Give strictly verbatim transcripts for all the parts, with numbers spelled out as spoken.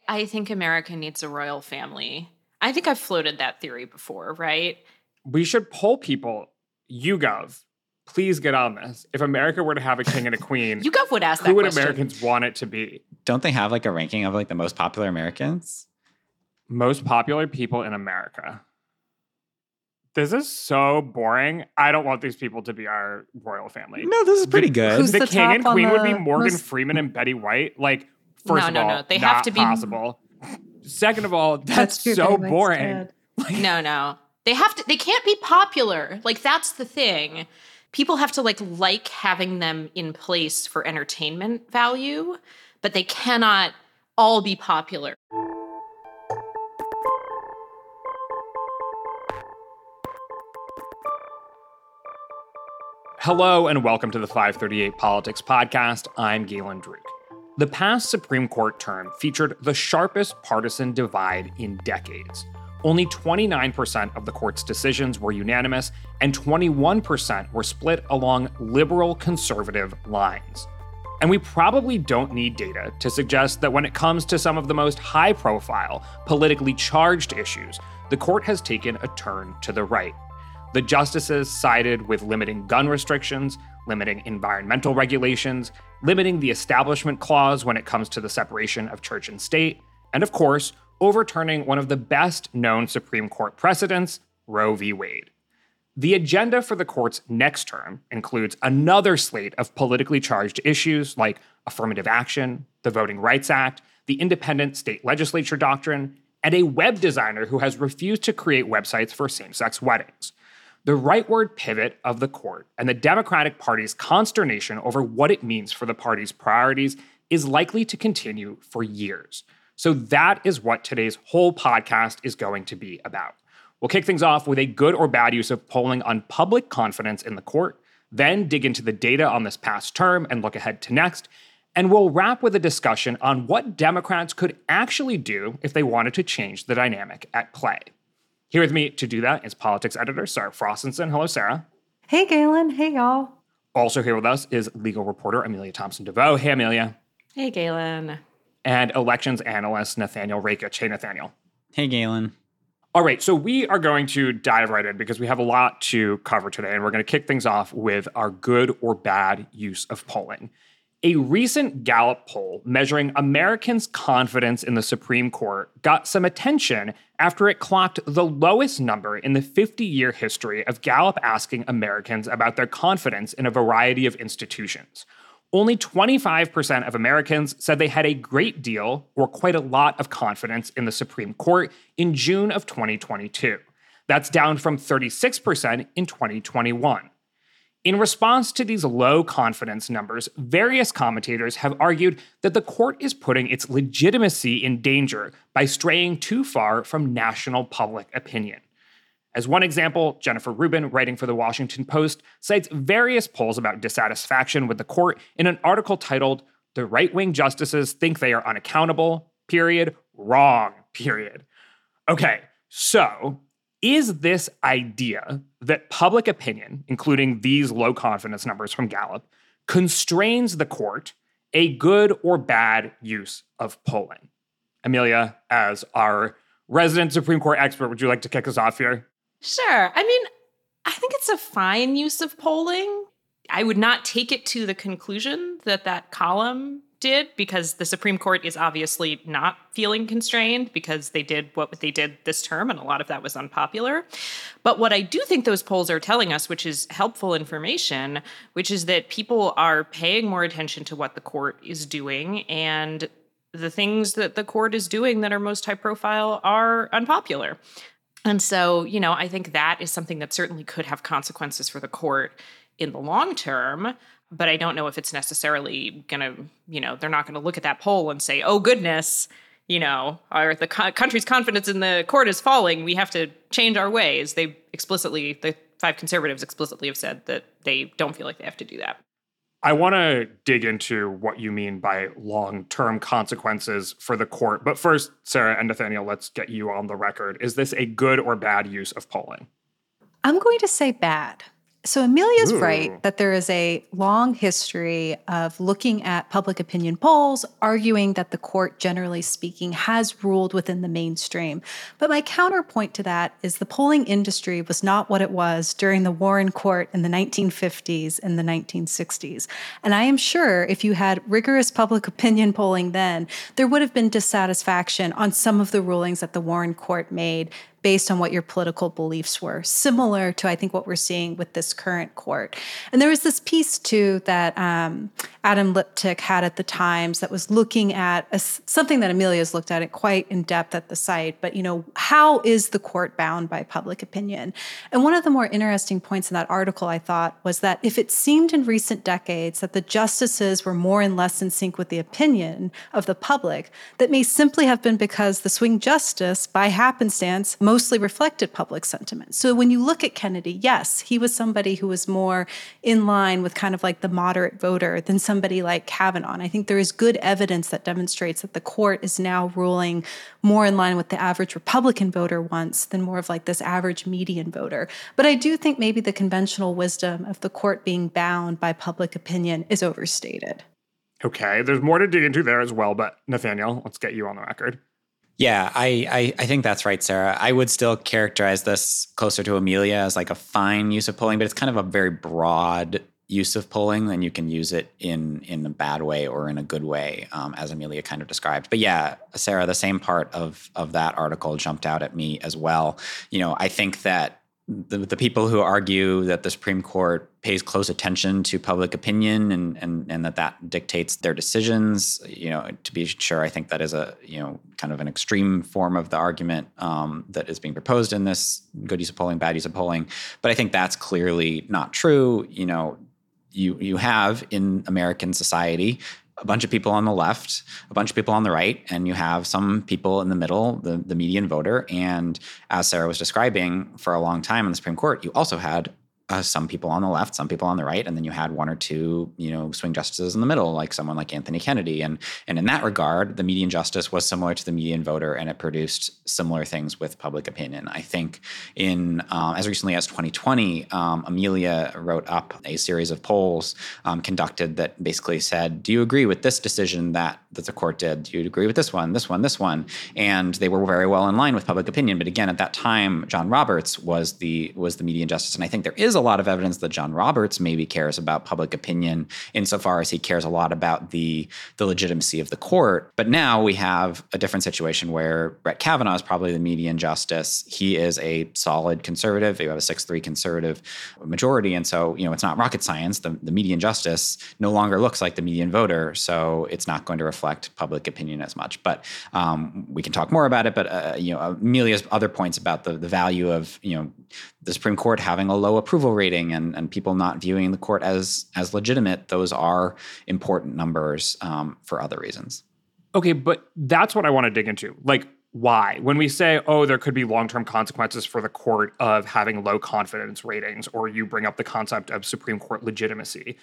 I think America needs a royal family. I think I've floated that theory before, right? We should poll people. YouGov, please get on this. If America were to have a king and a queen, YouGov would ask that who would question. Americans want it to be? Don't they have like a ranking of like the most popular Americans? Most popular people in America. This is so boring. I don't want these people to be our royal family. No, this is pretty good. Who's the, the king and top on queen would be the Morgan most- Freeman and Betty White. Like, first No, of no, all, no. They not have to be- possible. Second of all, that's true, so Betty White's boring. dead. No, no. They have to they can't be popular. Like, that's the thing. People have to like like having them in place for entertainment value, but they cannot all be popular. Hello and welcome to the five thirty-eight Politics Podcast. I'm Galen Druk. The past Supreme Court term featured the sharpest partisan divide in decades. Only twenty-nine percent of the court's decisions were unanimous, and twenty-one percent were split along liberal-conservative lines. And we probably don't need data to suggest that when it comes to some of the most high-profile, politically charged issues, the court has taken a turn to the right. The justices sided with limiting gun restrictions, limiting environmental regulations, limiting the Establishment Clause when it comes to the separation of church and state, and of course, overturning one of the best-known Supreme Court precedents, Roe v. Wade. The agenda for the court's next term includes another slate of politically charged issues like affirmative action, the Voting Rights Act, the independent state legislature doctrine, and a web designer who has refused to create websites for same-sex weddings. The rightward pivot of the court and the Democratic Party's consternation over what it means for the party's priorities is likely to continue for years. So that is what today's whole podcast is going to be about. We'll kick things off with a good or bad use of polling on public confidence in the court, then dig into the data on this past term and look ahead to next, and we'll wrap with a discussion on what Democrats could actually do if they wanted to change the dynamic at play. Here with me to do that is politics editor Sarah Frostenson. Hello, Sarah. Hey, Galen. Hey, y'all. Also here with us is legal reporter Amelia Thompson-DeVoe. Hey, Amelia. Hey, Galen. And elections analyst Nathaniel Rakich. Hey, Nathaniel. Hey, Galen. All right, so we are going to dive right in because we have a lot to cover today, and we're going to kick things off with our good or bad use of polling. A recent Gallup poll measuring Americans' confidence in the Supreme Court got some attention after it clocked the lowest number in the fifty-year history of Gallup asking Americans about their confidence in a variety of institutions. Only twenty-five percent of Americans said they had a great deal or quite a lot of confidence in the Supreme Court in June of twenty twenty-two. That's down from thirty-six percent in twenty twenty-one. In response to these low confidence numbers, various commentators have argued that the court is putting its legitimacy in danger by straying too far from national public opinion. As one example, Jennifer Rubin, writing for the Washington Post, cites various polls about dissatisfaction with the court in an article titled, "The Right-Wing Justices Think They Are Unaccountable, period, wrong, period." Okay, so is this idea that public opinion, including these low confidence numbers from Gallup, constrains the court a good or bad use of polling? Amelia, as our resident Supreme Court expert, would you like to kick us off here? Sure. I mean, I think it's a fine use of polling. I would not take it to the conclusion that that column did, because the Supreme Court is obviously not feeling constrained because they did what they did this term, and a lot of that was unpopular. But what I do think those polls are telling us, which is helpful information, which is that people are paying more attention to what the court is doing, and the things that the court is doing that are most high profile are unpopular. And so, you know, I think that is something that certainly could have consequences for the court in the long term. But I don't know if it's necessarily going to, you know, they're not going to look at that poll and say, oh, goodness, you know, our, the co- country's confidence in the court is falling. We have to change our ways. They explicitly, the five conservatives explicitly have said that they don't feel like they have to do that. I want to dig into what you mean by long-term consequences for the court. But first, Sarah and Nathaniel, let's get you on the record. Is this a good or bad use of polling? I'm going to say bad. So Amelia's Ooh. right that there is a long history of looking at public opinion polls, arguing that the court, generally speaking, has ruled within the mainstream. But my counterpoint to that is the polling industry was not what it was during the Warren Court in the nineteen fifties and the nineteen sixties. And I am sure if you had rigorous public opinion polling then, there would have been dissatisfaction on some of the rulings that the Warren Court made based on what your political beliefs were, similar to, I think, what we're seeing with this current court. And there was this piece, too, that um, Adam Liptick had at the Times that was looking at a, something that Amelia's looked at it quite in depth at the site, but, you know, how is the court bound by public opinion? And one of the more interesting points in that article, I thought, was that if it seemed in recent decades that the justices were more and less in sync with the opinion of the public, that may simply have been because the swing justice, by happenstance, mostly reflected public sentiment. So when you look at Kennedy, yes, he was somebody who was more in line with kind of like the moderate voter than somebody like Kavanaugh. And I think there is good evidence that demonstrates that the court is now ruling more in line with the average Republican voter once than more of like this average median voter. But I do think maybe the conventional wisdom of the court being bound by public opinion is overstated. Okay, there's more to dig into there as well, but Nathaniel, let's get you on the record. Yeah, I, I I think that's right, Sarah. I would still characterize this closer to Amelia as like a fine use of polling, but it's kind of a very broad use of polling, and you can use it in in a bad way or in a good way, um, as Amelia kind of described. But yeah, Sarah, the same part of of that article jumped out at me as well. You know, I think that the, the people who argue that the Supreme Court pays close attention to public opinion and, and and that that dictates their decisions, you know, to be sure, I think that is a, you know, kind of an extreme form of the argument um, that is being proposed in this good use of polling, bad use of polling. But I think that's clearly not true. You know, you you have in American society a bunch of people on the left, a bunch of people on the right, and you have some people in the middle, the, the median voter. And as Sarah was describing, for a long time in the Supreme Court, you also had Uh, some people on the left, some people on the right, and then you had one or two, you know, swing justices in the middle, like someone like Anthony Kennedy. And and in that regard, the median justice was similar to the median voter, and it produced similar things with public opinion. I think in uh, as recently as twenty twenty, um, Amelia wrote up a series of polls um, conducted that basically said, "Do you agree with this decision that that the court did? Do you agree with this one, this one, this one?" And they were very well in line with public opinion. But again, at that time, John Roberts was the was the median justice, and I think there is a lot of evidence that John Roberts maybe cares about public opinion insofar as he cares a lot about the, the legitimacy of the court. But now we have a different situation where Brett Kavanaugh is probably the median justice. He is a solid conservative. You have a six three conservative majority. And so, you know, it's not rocket science. The, the median justice no longer looks like the median voter. So it's not going to reflect public opinion as much. But um, we can talk more about it. But, uh, you know, Amelia's other points about the, the value of, you know, the Supreme Court having a low approval rating and, and people not viewing the court as as legitimate, those are important numbers um, for other reasons. Okay, but that's what I want to dig into. Like, why? When we say, oh, there could be long-term consequences for the court of having low confidence ratings, or you bring up the concept of Supreme Court legitimacy,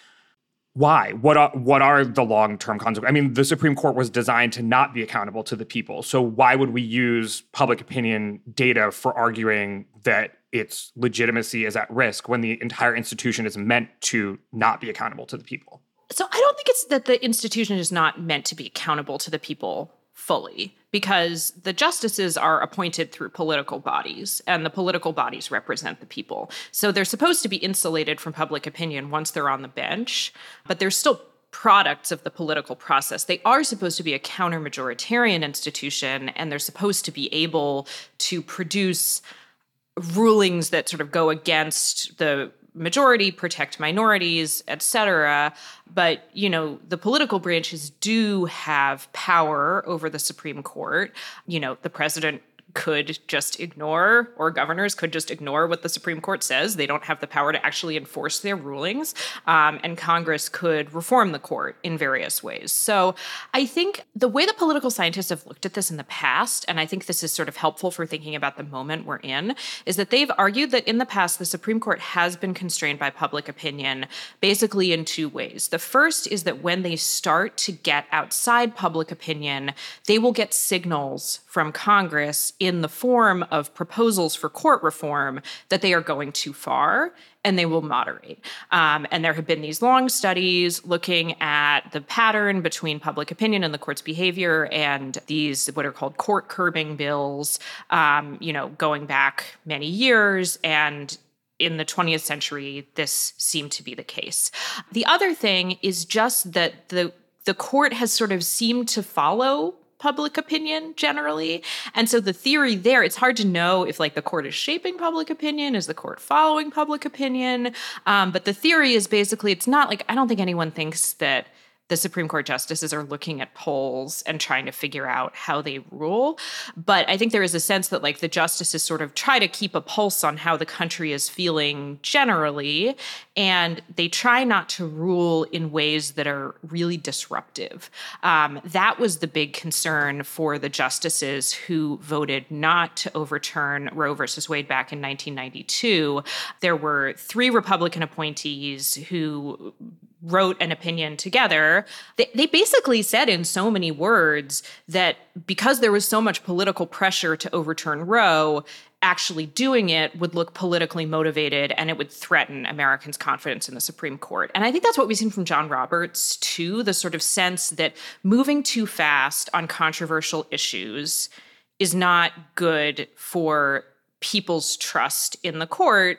why? What are, what are the long-term consequences? I mean, the Supreme Court was designed to not be accountable to the people. So why would we use public opinion data for arguing that its legitimacy is at risk when the entire institution is meant to not be accountable to the people? So I don't think it's that the institution is not meant to be accountable to the people fully, because the justices are appointed through political bodies, and the political bodies represent the people. So they're supposed to be insulated from public opinion once they're on the bench, but they're still products of the political process. They are supposed to be a counter-majoritarian institution, and they're supposed to be able to produce rulings that sort of go against the majority, protect minorities, et cetera. But, you know, the political branches do have power over the Supreme Court. You know, the president could just ignore, or governors could just ignore what the Supreme Court says. They don't have the power to actually enforce their rulings. Um, and Congress could reform the court in various ways. So I think the way the political scientists have looked at this in the past, and I think this is sort of helpful for thinking about the moment we're in, is that they've argued that in the past, the Supreme Court has been constrained by public opinion basically in two ways. The first is that when they start to get outside public opinion, they will get signals from Congress in the form of proposals for court reform that they are going too far and they will moderate. Um, and there have been these long studies looking at the pattern between public opinion and the court's behavior and these what are called court curbing bills, um, you know, going back many years. And in the twentieth century, this seemed to be the case. The other thing is just that the the court has sort of seemed to follow public opinion generally. And so the theory there, it's hard to know if like the court is shaping public opinion, is the court following public opinion? Um, but the theory is basically, it's not like, I don't think anyone thinks that the Supreme Court justices are looking at polls and trying to figure out how they rule. But I think there is a sense that like the justices sort of try to keep a pulse on how the country is feeling generally, and they try not to rule in ways that are really disruptive. Um, that was the big concern for the justices who voted not to overturn Roe versus Wade back in nineteen ninety-two. There were three Republican appointees who wrote an opinion together. They, they basically said in so many words that because there was so much political pressure to overturn Roe, actually doing it would look politically motivated and it would threaten Americans' confidence in the Supreme Court. And I think that's what we've seen from John Roberts, too, the sort of sense that moving too fast on controversial issues is not good for people's trust in the court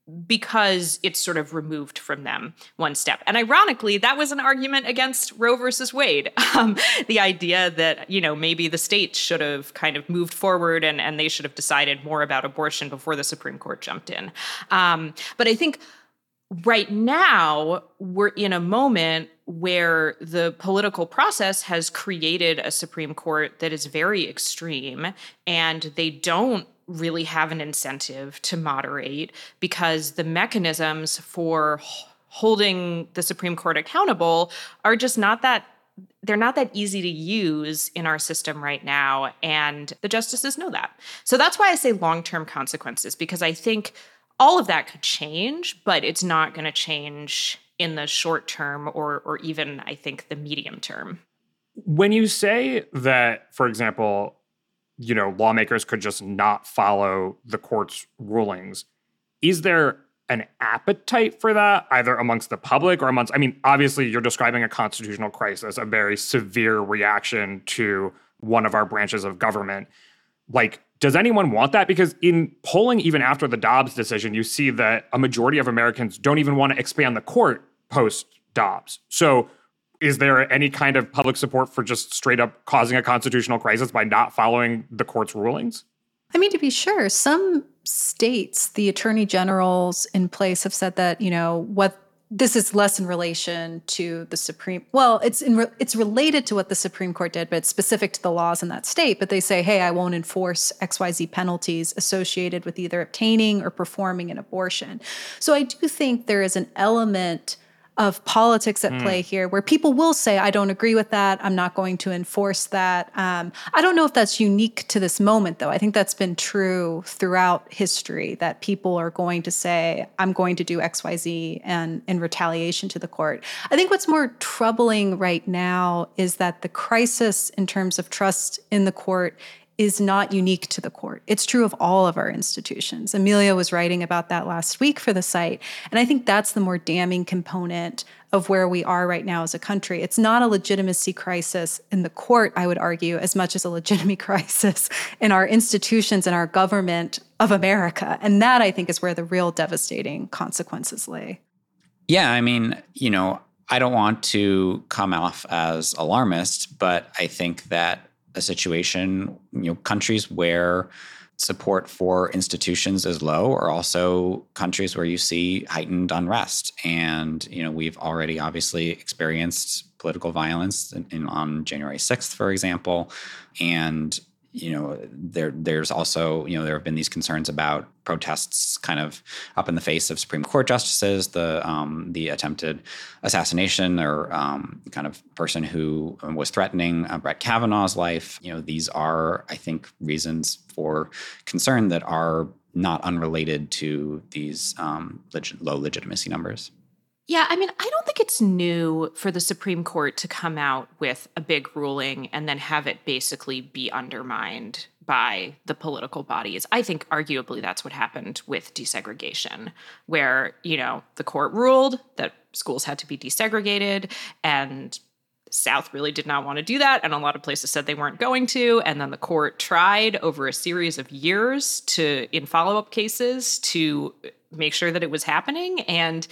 because it's sort of removed from them one step. And ironically, that was an argument against Roe versus Wade. Um, the idea that, you know, maybe the states should have kind of moved forward and, and they should have decided more about abortion before the Supreme Court jumped in. Um, but I think right now we're in a moment where the political process has created a Supreme Court that is very extreme, and they don't really have an incentive to moderate because the mechanisms for holding the Supreme Court accountable are just not that, they're not that easy to use in our system right now. And the justices know that. So that's why I say long-term consequences, because I think all of that could change, but it's not going to change in the short term or or even, I think, the medium term. When you say that, for example, you know, lawmakers could just not follow the court's rulings, is there an appetite for that, either amongst the public or amongst, I mean, obviously you're describing a constitutional crisis, a very severe reaction to one of our branches of government. Like, does anyone want that? Because in polling, even after the Dobbs decision, you see that a majority of Americans don't even want to expand the court post-Dobbs. So is there any kind of public support for just straight up causing a constitutional crisis by not following the court's rulings? I mean, to be sure, some states, the attorney generals in place have said that, you know, what this is less in relation to the Supreme, well, it's in re, it's related to what the Supreme Court did, but it's specific to the laws in that state. But they say, hey, I won't enforce X Y Z penalties associated with either obtaining or performing an abortion. So I do think there is an element of politics at mm. play here where people will say, I don't agree with that. I'm not going to enforce that. Um, I don't know if that's unique to this moment, though. I think that's been true throughout history, that people are going to say, I'm going to do X, Y, Z and in retaliation to the court. I think what's more troubling right now is that the crisis in terms of trust in the court is not unique to the court. It's true of all of our institutions. Amelia was writing about that last week for the site. And I think that's the more damning component of where we are right now as a country. It's not a legitimacy crisis in the court, I would argue, as much as a legitimate crisis in our institutions and our government of America. And that, I think, is where the real devastating consequences lay. Yeah, I mean, you know, I don't want to come off as alarmist, but I think that a situation, you know, countries where support for institutions is low are also countries where you see heightened unrest. And, you know, we've already obviously experienced political violence in, in, on January sixth, for example. And, you know, there there's also, you know, there have been these concerns about protests kind of up in the face of Supreme Court justices, the um, the attempted assassination or um, kind of person who was threatening uh, Brett Kavanaugh's life. You know, these are, I think, reasons for concern that are not unrelated to these um, leg- low legitimacy numbers. Yeah, I mean, I don't think it's new for the Supreme Court to come out with a big ruling and then have it basically be undermined by the political bodies. I think arguably that's what happened with desegregation, where, you know, the court ruled that schools had to be desegregated, and South really did not want to do that, and a lot of places said they weren't going to, and then the court tried over a series of years to, in follow-up cases, to make sure that it was happening, and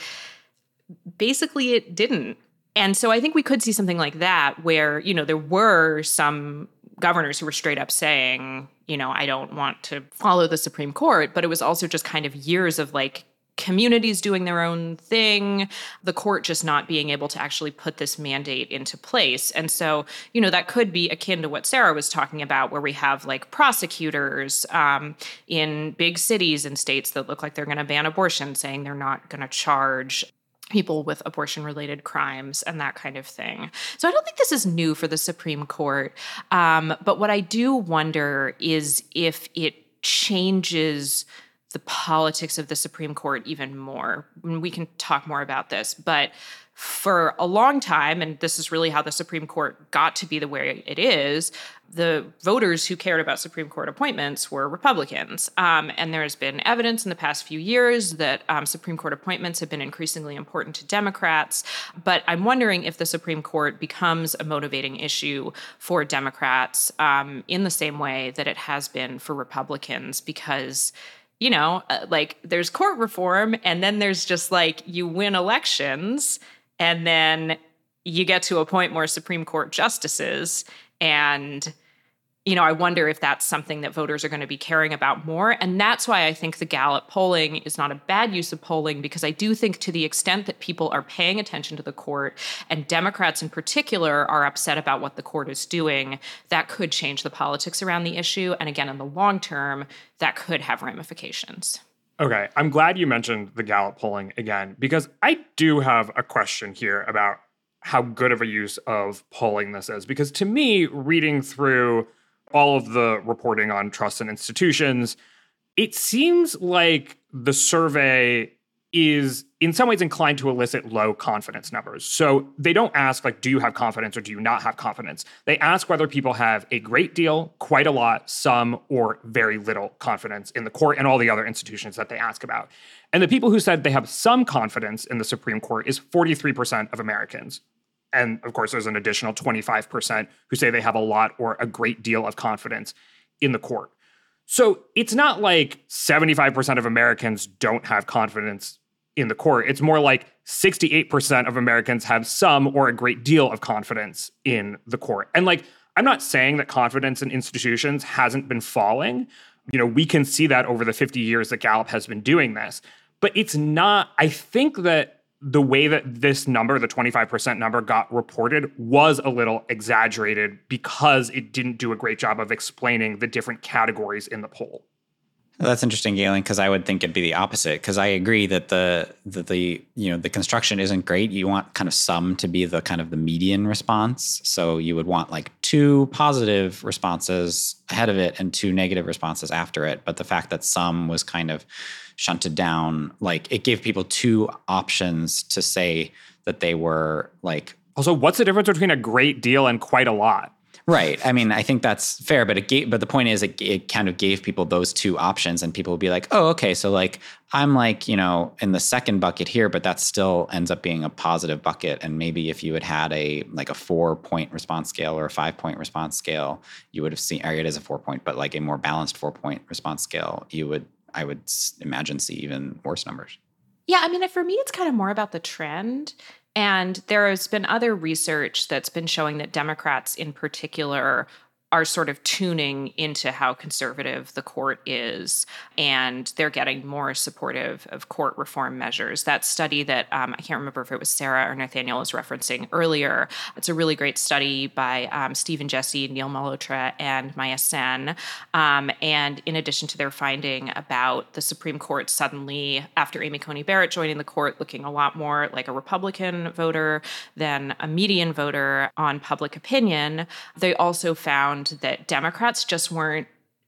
basically it didn't. And so I think we could see something like that where, you know, there were some governors who were straight up saying, you know, I don't want to follow the Supreme Court, but it was also just kind of years of like communities doing their own thing, the court just not being able to actually put this mandate into place. And so, you know, that could be akin to what Sarah was talking about, where we have like prosecutors um, in big cities and states that look like they're going to ban abortion, saying they're not going to charge people with abortion-related crimes and that kind of thing. So I don't think this is new for the Supreme Court. Um, but what I do wonder is if it changes the politics of the Supreme Court even more. We can talk more about this, but for a long time, and this is really how the Supreme Court got to be the way it is, the voters who cared about Supreme Court appointments were Republicans. Um, and there's been evidence in the past few years that um, Supreme Court appointments have been increasingly important to Democrats. But I'm wondering if the Supreme Court becomes a motivating issue for Democrats um, in the same way that it has been for Republicans, because you know, uh, like there's court reform, and then there's just like you win elections, and then you get to appoint more Supreme Court justices. And, you know, I wonder if that's something that voters are going to be caring about more. And that's why I think the Gallup polling is not a bad use of polling, because I do think to the extent that people are paying attention to the court, and Democrats in particular are upset about what the court is doing, that could change the politics around the issue. And again, in the long term, that could have ramifications. Okay, I'm glad you mentioned the Gallup polling again, because I do have a question here about how good of a use of polling this is. Because to me, reading through all of the reporting on trusts and institutions, it seems like the survey is in some ways inclined to elicit low confidence numbers. So they don't ask, like, do you have confidence or do you not have confidence? They ask whether people have a great deal, quite a lot, some, or very little confidence in the court and all the other institutions that they ask about. And the people who said they have some confidence in the Supreme Court is forty-three percent of Americans. And of course, there's an additional twenty-five percent who say they have a lot or a great deal of confidence in the court. So it's not like seventy-five percent of Americans don't have confidence in the court. It's more like sixty-eight percent of Americans have some or a great deal of confidence in the court. And like, I'm not saying that confidence in institutions hasn't been falling. You know, we can see that over the fifty years that Gallup has been doing this. But it's not, I think that the way that this number, the twenty-five percent number, got reported was a little exaggerated because it didn't do a great job of explaining the different categories in the poll. That's interesting, Galen, because I would think it'd be the opposite. Because I agree that the, the the you know the construction isn't great. You want kind of some to be the kind of the median response. So you would want like two positive responses ahead of it and two negative responses after it. But the fact that some was kind of shunted down, like it gave people two options to say that they were like. Also, what's the difference between a great deal and quite a lot? Right. I mean, I think that's fair, but it gave, but the point is it, it kind of gave people those two options, and people would be like, oh, okay, so like I'm like, you know, in the second bucket here, but that still ends up being a positive bucket. And maybe if you had had a like a four point response scale or a five point response scale, you would have seen, or it is a four point, but like a more balanced four point response scale, you would, I would imagine, see even worse numbers. Yeah, I mean, for me, it's kind of more about the trend. And there has been other research that's been showing that Democrats in particular are sort of tuning into how conservative the court is, and they're getting more supportive of court reform measures. That study that um, I can't remember if it was Sarah or Nathaniel was referencing earlier, it's a really great study by um, Stephen Jesse, Neil Malhotra, and Maya Sen. Um, and in addition to their finding about the Supreme Court suddenly, after Amy Coney Barrett joining the court, looking a lot more like a Republican voter than a median voter on public opinion, they also found that Democrats just weren't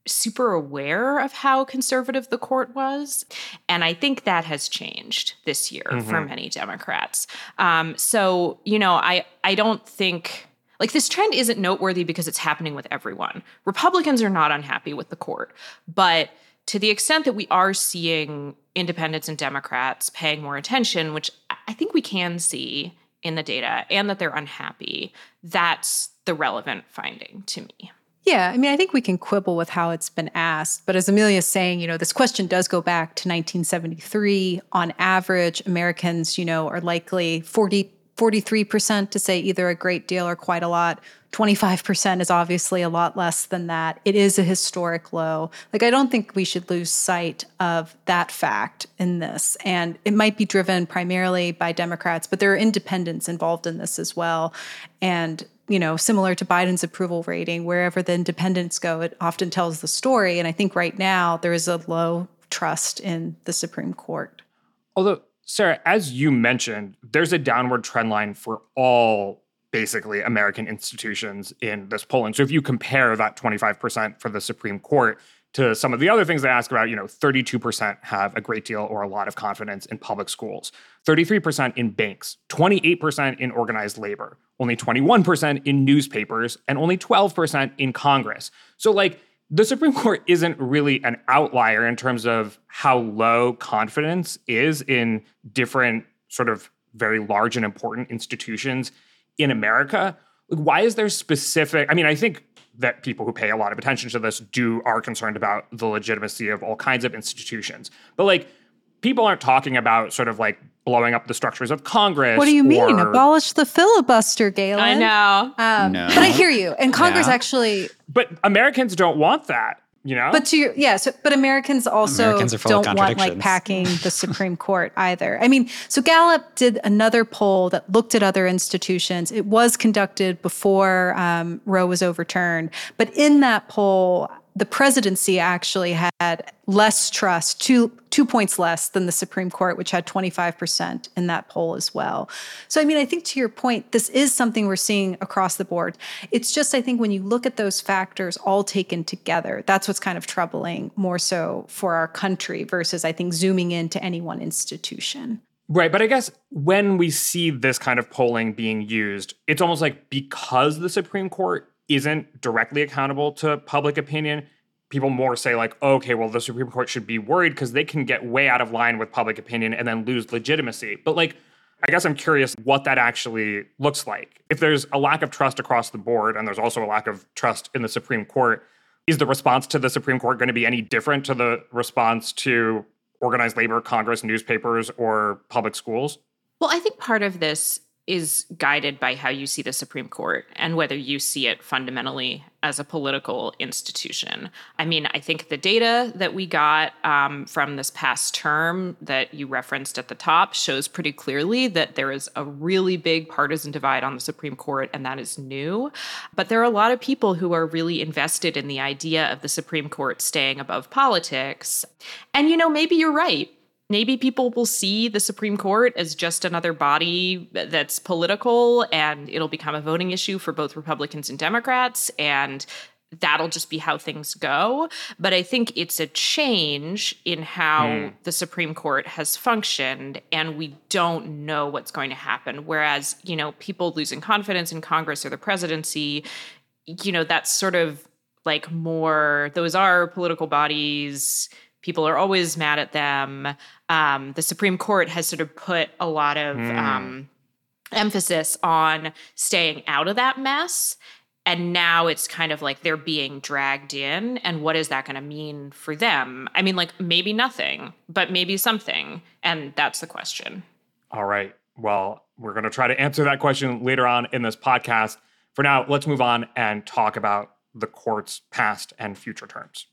super aware of how conservative the court was. And I think that has changed this year mm-hmm. for many Democrats. Um, so, you know, I, I don't think, like, this trend isn't noteworthy because it's happening with everyone. Republicans are not unhappy with the court. But to the extent that we are seeing independents and Democrats paying more attention, which I think we can see in the data, and that they're unhappy, that's the relevant finding to me. Yeah, I mean, I think we can quibble with how it's been asked. But as Amelia's saying, you know, this question does go back to nineteen seventy-three. On average, Americans, you know, are likely forty, forty-three percent to say either a great deal or quite a lot. twenty-five percent is obviously a lot less than that. It is a historic low. Like, I don't think we should lose sight of that fact in this. And it might be driven primarily by Democrats, but there are independents involved in this as well. And you know, similar to Biden's approval rating, wherever the independents go, it often tells the story. And I think right now there is a low trust in the Supreme Court. Although, Sarah, as you mentioned, there's a downward trend line for all basically American institutions in this polling. So if you compare that twenty-five percent for the Supreme Court to some of the other things they ask about, you know, thirty-two percent have a great deal or a lot of confidence in public schools, thirty-three percent in banks, twenty-eight percent in organized labor, only twenty-one percent in newspapers, and only twelve percent in Congress. So, like, the Supreme Court isn't really an outlier in terms of how low confidence is in different sort of very large and important institutions in America. Why is there specific, I mean, I think that people who pay a lot of attention to this do are concerned about the legitimacy of all kinds of institutions. But, like, people aren't talking about sort of like blowing up the structures of Congress. What do you mean? Or, Abolish the filibuster, Galen. I know. Um, no. But I hear you. And Congress yeah. actually... But Americans don't want that, you know? But to your, yeah, so, but Americans also Americans don't want, like, packing the Supreme Court either. I mean, so Gallup did another poll that looked at other institutions. It was conducted before um, Roe was overturned. But in that poll, the presidency actually had less trust, two two points less than the Supreme Court, which had twenty-five percent in that poll as well. So, I mean, I think to your point, this is something we're seeing across the board. It's just, I think when you look at those factors all taken together, that's what's kind of troubling more so for our country versus, I think, zooming into any one institution. Right. But I guess when we see this kind of polling being used, it's almost like because the Supreme Court isn't directly accountable to public opinion, people more say like, okay, well, the Supreme Court should be worried because they can get way out of line with public opinion and then lose legitimacy. But, like, I guess I'm curious what that actually looks like. If there's a lack of trust across the board and there's also a lack of trust in the Supreme Court, is the response to the Supreme Court going to be any different to the response to organized labor, Congress, newspapers, or public schools? Well, I think part of this is guided by how you see the Supreme Court and whether you see it fundamentally as a political institution. I mean, I think the data that we got um, from this past term that you referenced at the top shows pretty clearly that there is a really big partisan divide on the Supreme Court, and that is new. But there are a lot of people who are really invested in the idea of the Supreme Court staying above politics. And, you know, maybe you're right. Maybe people will see the Supreme Court as just another body that's political, and it'll become a voting issue for both Republicans and Democrats, and that'll just be how things go. But I think it's a change in how mm. the Supreme Court has functioned, and we don't know what's going to happen. Whereas, you know, people losing confidence in Congress or the presidency, you know, that's sort of like more, those are political bodies. People are always mad at them. Um, the Supreme Court has sort of put a lot of mm. um, emphasis on staying out of that mess. And now it's kind of like they're being dragged in. And what is that going to mean for them? I mean, like, maybe nothing, but maybe something. And that's the question. All right. Well, we're going to try to answer that question later on in this podcast. For now, let's move on and talk about the court's past and future terms.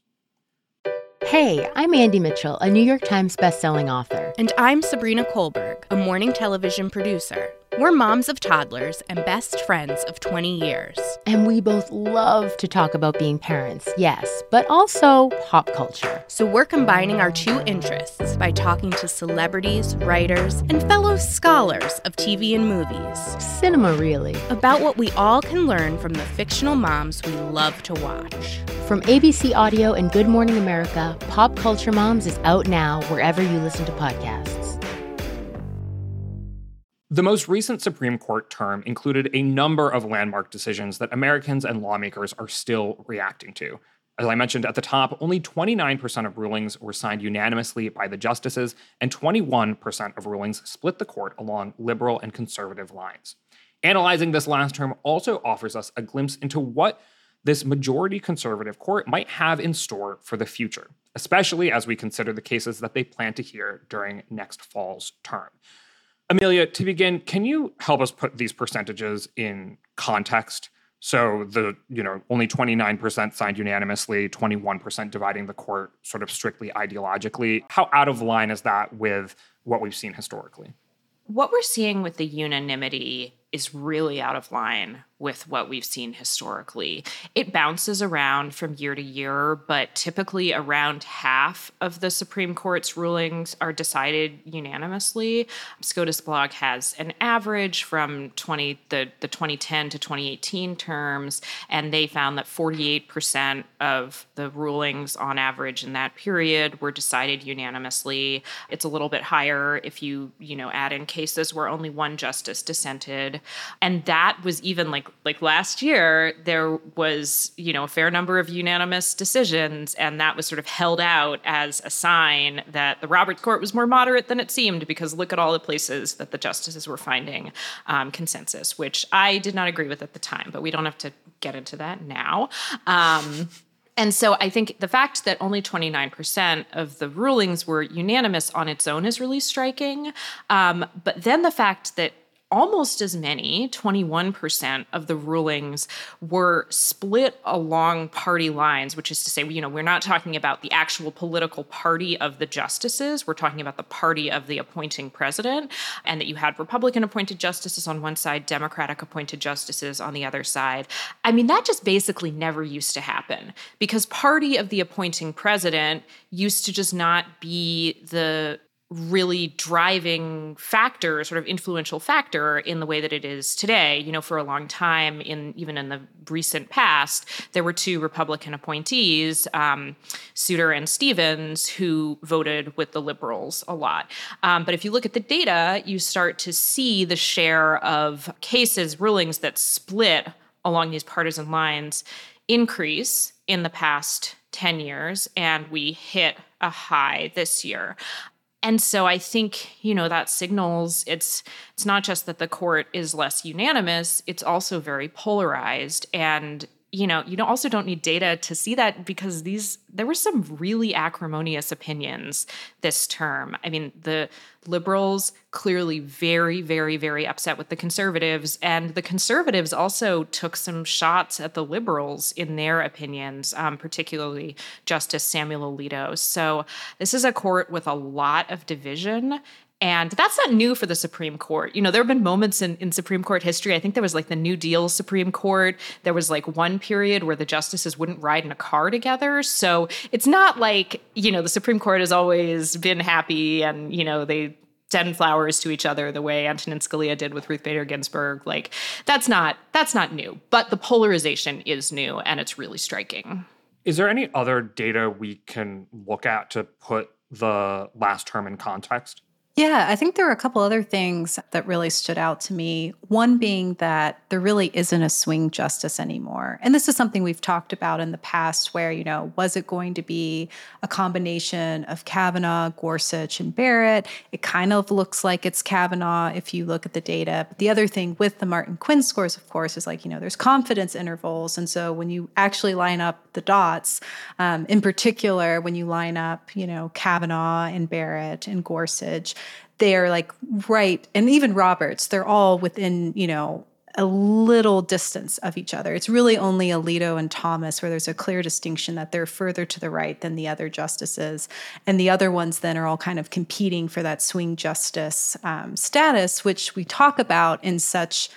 Hey, I'm Andy Mitchell, a New York Times bestselling author. And I'm Sabrina Kohlberg, a morning television producer. We're moms of toddlers and best friends of twenty years. And we both love to talk about being parents, yes, but also pop culture. So we're combining our two interests by talking to celebrities, writers, and fellow scholars of T V and movies Cinema, really. about what we all can learn from the fictional moms we love to watch. From A B C Audio and Good Morning America, Pop Culture Moms is out now wherever you listen to podcasts. The most recent Supreme Court term included a number of landmark decisions that Americans and lawmakers are still reacting to. As I mentioned at the top, only twenty-nine percent of rulings were signed unanimously by the justices, and twenty-one percent of rulings split the court along liberal and conservative lines. Analyzing this last term also offers us a glimpse into what this majority conservative court might have in store for the future, especially as we consider the cases that they plan to hear during next fall's term. Amelia, to begin, can you help us put these percentages in context? So the, you know, only twenty-nine percent signed unanimously, twenty-one percent dividing the court sort of strictly ideologically. How out of line is that with what we've seen historically? What we're seeing with the unanimity is really out of line with what we've seen historically. It bounces around from year to year, but typically around half of the Supreme Court's rulings are decided unanimously. SCOTUS blog has an average from twenty the, the twenty ten to twenty eighteen terms, and they found that forty-eight percent of the rulings on average in that period were decided unanimously. It's a little bit higher if you, you know, add in cases where only one justice dissented. And that was even like like last year, there was, you know, a fair number of unanimous decisions, and that was sort of held out as a sign that the Roberts Court was more moderate than it seemed, because look at all the places that the justices were finding um, consensus, which I did not agree with at the time, but we don't have to get into that now. Um, And so I think the fact that only twenty-nine percent of the rulings were unanimous on its own is really striking. Um, but then the fact that almost as many, twenty-one percent of the rulings were split along party lines, which is to say, you know, we're not talking about the actual political party of the justices. We're talking about the party of the appointing president, and that you had Republican appointed justices on one side, Democratic appointed justices on the other side. I mean, that just basically never used to happen, because party of the appointing president used to just not be the really driving factor, sort of influential factor in the way that it is today. You know, for a long time, in even in the recent past, there were two Republican appointees, um, Souter and Stevens, who voted with the liberals a lot. Um, but if you look at the data, you start to see the share of cases, rulings that split along these partisan lines increase in the past ten years, and we hit a high this year. And so I think, you know, that signals it's it's not just that the court is less unanimous, it's also very polarized. And, you know, you don't, also don't need data to see that, because these there were some really acrimonious opinions this term. I mean, the liberals clearly very, very, very upset with the conservatives, and the conservatives also took some shots at the liberals in their opinions, um, particularly Justice Samuel Alito. So this is a court with a lot of division. And that's not new for the Supreme Court. You know, there have been moments in, in Supreme Court history. I think there was like the New Deal Supreme Court. There was like one period where the justices wouldn't ride in a car together. So it's not like, you know, the Supreme Court has always been happy and, you know, they send flowers to each other the way Antonin Scalia did with Ruth Bader Ginsburg. Like, that's not that's not new. But the polarization is new, and it's really striking. Is there any other data we can look at to put the last term in context? Yeah, I think there are a couple other things that really stood out to me. One being that there really isn't a swing justice anymore. And this is something we've talked about in the past where, you know, was it going to be a combination of Kavanaugh, Gorsuch, and Barrett? It kind of looks like it's Kavanaugh if you look at the data. But the other thing with the Martin Quinn scores, of course, is like, you know, there's confidence intervals. And so when you actually line up the dots, um, in particular, when you line up, you know, Kavanaugh and Barrett and Gorsuch, they're like right, and even Roberts, they're all within, you know, a little distance of each other. It's really only Alito and Thomas where there's a clear distinction that they're further to the right than the other justices. And the other ones then are all kind of competing for that swing justice um, status, which we talk about in such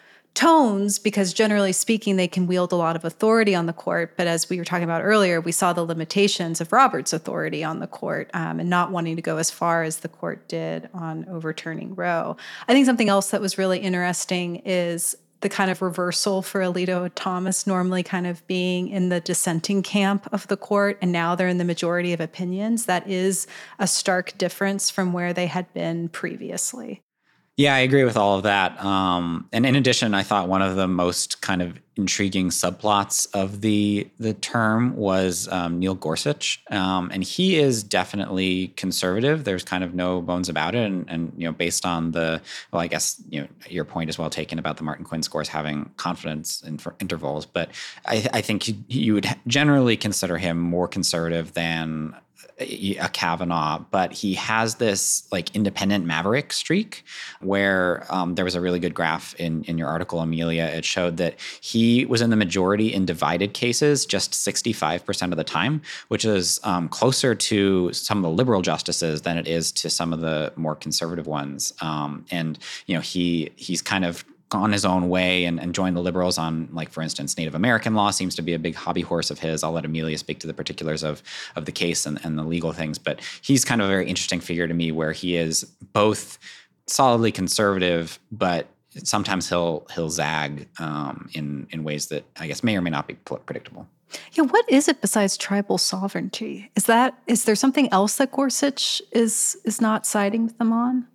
tones because generally speaking, they can wield a lot of authority on the court. But as we were talking about earlier, we saw the limitations of Roberts' authority on the court um, and not wanting to go as far as the court did on overturning Roe. I think something else that was really interesting is the kind of reversal for Alito and Thomas normally kind of being in the dissenting camp of the court, and now they're in the majority of opinions. That is a stark difference from where they had been previously. Yeah, I agree with all of that. Um, and in addition, I thought one of the most kind of intriguing subplots of the the term was um, Neil Gorsuch, um, and he is definitely conservative. There's kind of no bones about it, and, and you know, based on the well, I guess you know your point is well taken about the Martin Quinn scores having confidence in for intervals, but I, I think you, you would generally consider him more conservative than a Kavanaugh, but he has this like independent maverick streak where um, there was a really good graph in, in your article, Amelia. It showed that he was in the majority in divided cases just sixty-five percent of the time, which is um, closer to some of the liberal justices than it is to some of the more conservative ones. Um, and, you know, he he's kind of gone his own way and, and joined the liberals on, like, for instance, Native American law seems to be a big hobby horse of his. I'll let Amelia speak to the particulars of of the case and, and the legal things. But he's kind of a very interesting figure to me where he is both solidly conservative, but sometimes he'll he'll zag um, in, in ways that I guess may or may not be predictable. Yeah, what is it besides tribal sovereignty? Is that is there something else that Gorsuch is is not siding with them on?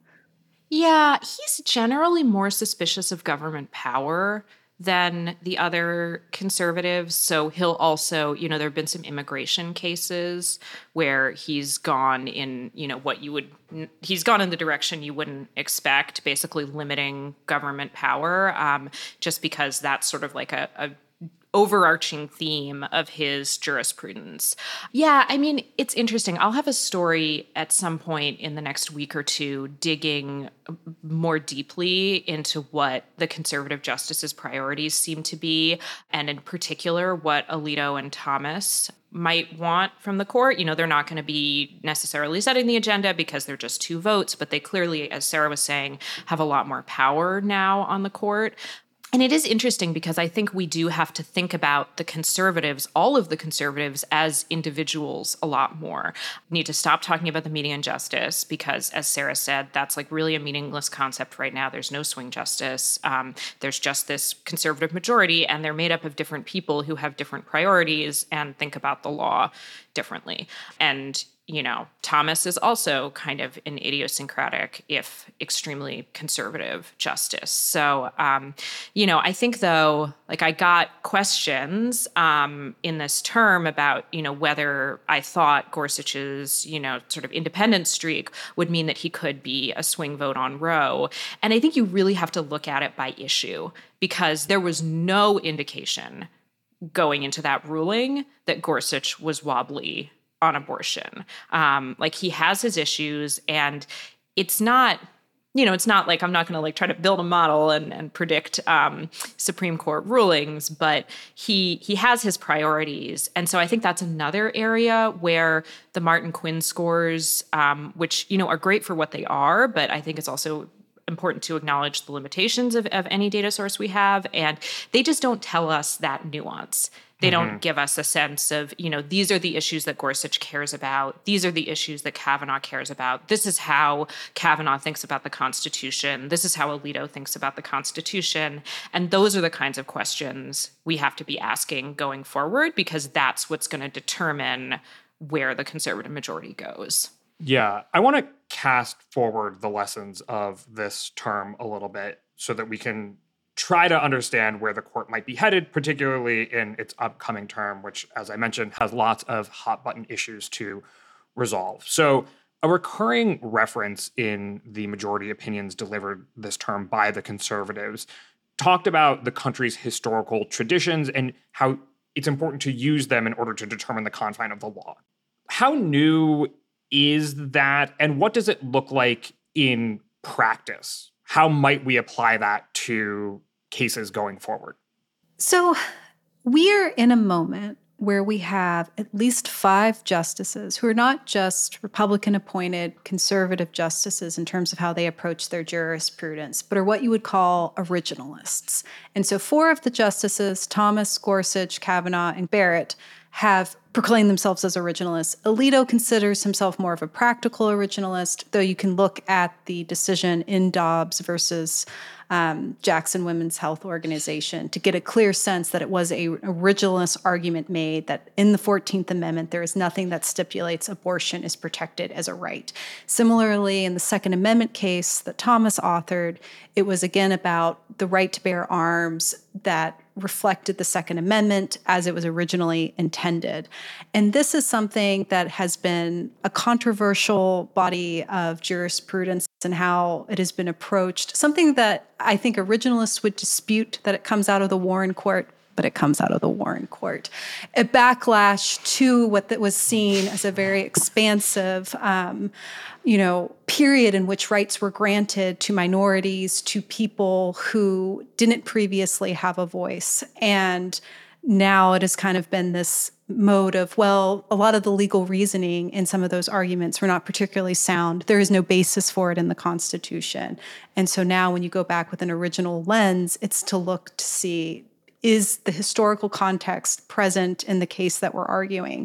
Yeah, he's generally more suspicious of government power than the other conservatives. So he'll also, you know, there have been some immigration cases where he's gone in, you know, what you would, he's gone in the direction you wouldn't expect, basically limiting government power, um, just because that's sort of like a, a overarching theme of his jurisprudence. Yeah, I mean, it's interesting. I'll have a story at some point in the next week or two digging more deeply into what the conservative justices' priorities seem to be, and in particular, what Alito and Thomas might want from the court. You know, they're not going to be necessarily setting the agenda because they're just two votes, but they clearly, as Sarah was saying, have a lot more power now on the court. And it is interesting because I think we do have to think about the conservatives, all of the conservatives, as individuals a lot more. We need to stop talking about the median justice because, as Sarah said, that's like really a meaningless concept right now. There's no swing justice. Um, there's just this conservative majority, and they're made up of different people who have different priorities and think about the law differently. And you know, Thomas is also kind of an idiosyncratic, if extremely conservative justice. So, um, you know, I think, though, like I got questions um, in this term about, you know, whether I thought Gorsuch's, you know, sort of independent streak would mean that he could be a swing vote on Roe. And I think you really have to look at it by issue because there was no indication going into that ruling that Gorsuch was wobbly on abortion. Um, like he has his issues and it's not, you know, it's not like I'm not going to like try to build a model and, and predict um, Supreme Court rulings, but he he has his priorities. And so I think that's another area where the Martin Quinn scores, um, which, you know, are great for what they are, but I think it's also important to acknowledge the limitations of, of any data source we have. And they just don't tell us that nuance. They don't mm-hmm. give us a sense of, you know, these are the issues that Gorsuch cares about. These are the issues that Kavanaugh cares about. This is how Kavanaugh thinks about the Constitution. This is how Alito thinks about the Constitution. And those are the kinds of questions we have to be asking going forward because that's what's going to determine where the conservative majority goes. Yeah, I want to cast forward the lessons of this term a little bit so that we can try to understand where the court might be headed, particularly in its upcoming term, which, as I mentioned, has lots of hot-button issues to resolve. So a recurring reference in the majority opinions delivered this term by the conservatives talked about the country's historical traditions and how it's important to use them in order to determine the confine of the law. How new is that, and what does it look like in practice? How might we apply that to cases going forward? So we're in a moment where we have at least five justices who are not just Republican-appointed conservative justices in terms of how they approach their jurisprudence, but are what you would call originalists. And so four of the justices, Thomas, Gorsuch, Kavanaugh, and Barrett, have proclaimed themselves as originalists. Alito considers himself more of a practical originalist, though you can look at the decision in Dobbs versus um, Jackson Women's Health Organization to get a clear sense that it was a originalist argument made that in the fourteenth Amendment, there is nothing that stipulates abortion is protected as a right. Similarly, in the Second Amendment case that Thomas authored, it was again about the right to bear arms that reflected the Second Amendment as it was originally intended. And this is something that has been a controversial body of jurisprudence and how it has been approached, something that I think originalists would dispute that it comes out of the Warren Court, but it comes out of the Warren Court. A backlash to what that was seen as a very expansive, um, you know, period in which rights were granted to minorities, to people who didn't previously have a voice. And now it has kind of been this mode of, well, a lot of the legal reasoning in some of those arguments were not particularly sound. There is no basis for it in the Constitution. And so now when you go back with an original lens, it's to look to see, is the historical context present in the case that we're arguing?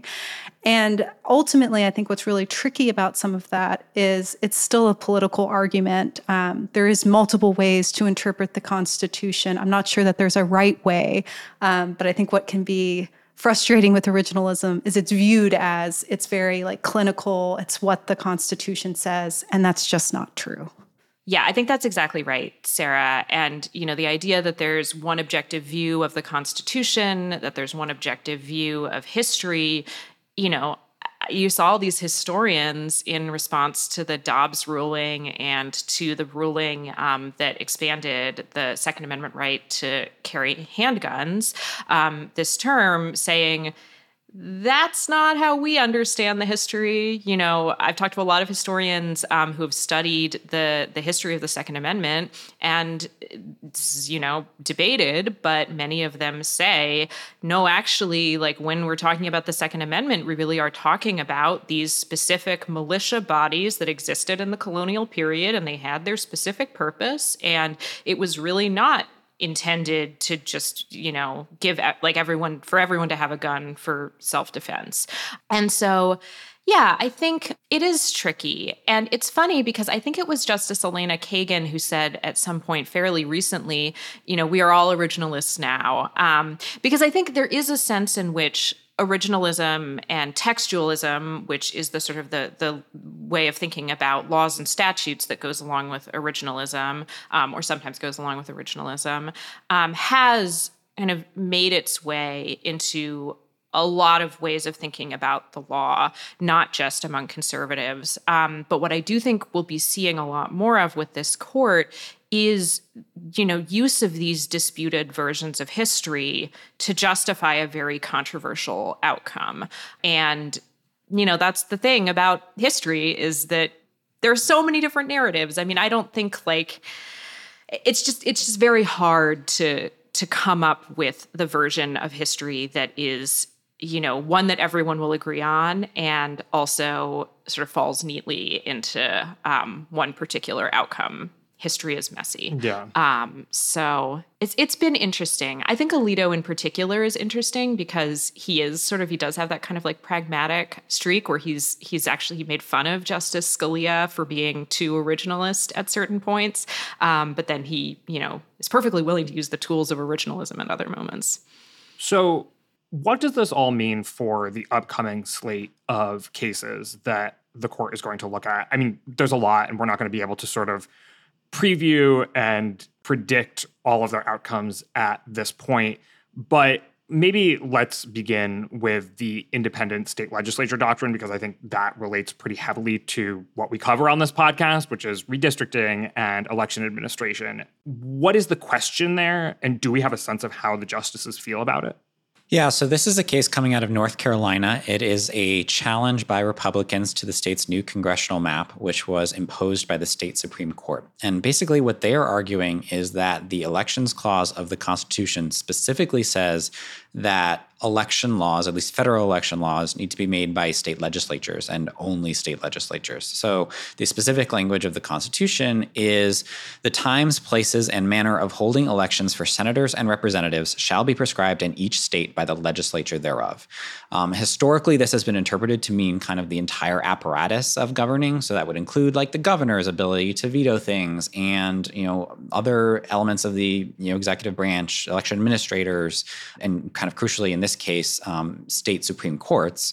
And ultimately, I think what's really tricky about some of that is it's still a political argument. Um, there is multiple ways to interpret the Constitution. I'm not sure that there's a right way, um, but I think what can be frustrating with originalism is it's viewed as it's very like clinical, it's what the Constitution says, and that's just not true. Yeah, I think that's exactly right, Sarah. And, you know, the idea that there's one objective view of the Constitution, that there's one objective view of history, you know, you saw all these historians in response to the Dobbs ruling and to the ruling um, that expanded the Second Amendment right to carry handguns um, this term, saying, that's not how we understand the history. You know, I've talked to a lot of historians um, who have studied the the history of the Second Amendment, and it's, you know, debated, but many of them say, no, actually, like when we're talking about the Second Amendment, we really are talking about these specific militia bodies that existed in the colonial period, and they had their specific purpose, and it was really not intended to just, you know, give like everyone for everyone to have a gun for self-defense. And so, yeah, I think it is tricky. And it's funny because I think it was Justice Elena Kagan who said at some point fairly recently, you know, we are all originalists now. Um, because I think there is a sense in which originalism and textualism, which is the sort of the the way of thinking about laws and statutes that goes along with originalism, um, or sometimes goes along with originalism, um, has kind of made its way into a lot of ways of thinking about the law, not just among conservatives. Um, but what I do think we'll be seeing a lot more of with this court is, you know, use of these disputed versions of history to justify a very controversial outcome. And, you know, that's the thing about history is that there are so many different narratives. I mean, I don't think like it's just it's just very hard to to come up with the version of history that is, you know, one that everyone will agree on and also sort of falls neatly into um, one particular outcome. History is messy. Yeah. Um, so it's it's been interesting. I think Alito in particular is interesting because he is sort of, he does have that kind of like pragmatic streak where he's he's actually, he made fun of Justice Scalia for being too originalist at certain points. Um, but then he, you know, is perfectly willing to use the tools of originalism at other moments. So what does this all mean for the upcoming slate of cases that the court is going to look at? I mean, there's a lot, and we're not going to be able to sort of preview and predict all of their outcomes at this point. But maybe let's begin with the independent state legislature doctrine, because I think that relates pretty heavily to what we cover on this podcast, which is redistricting and election administration. What is the question there? And do we have a sense of how the justices feel about it? Yeah, so this is a case coming out of North Carolina. It is a challenge by Republicans to the state's new congressional map, which was imposed by the state Supreme Court. And basically what they are arguing is that the Elections Clause of the Constitution specifically says that election laws, at least federal election laws, need to be made by state legislatures and only state legislatures. So the specific language of the Constitution is the times, places, and manner of holding elections for senators and representatives shall be prescribed in each state by the legislature thereof. Um, historically, this has been interpreted to mean kind of the entire apparatus of governing. So that would include like the governor's ability to veto things and, you know, other elements of the, you know, executive branch, election administrators, and kind of crucially in this case, um, state Supreme Courts.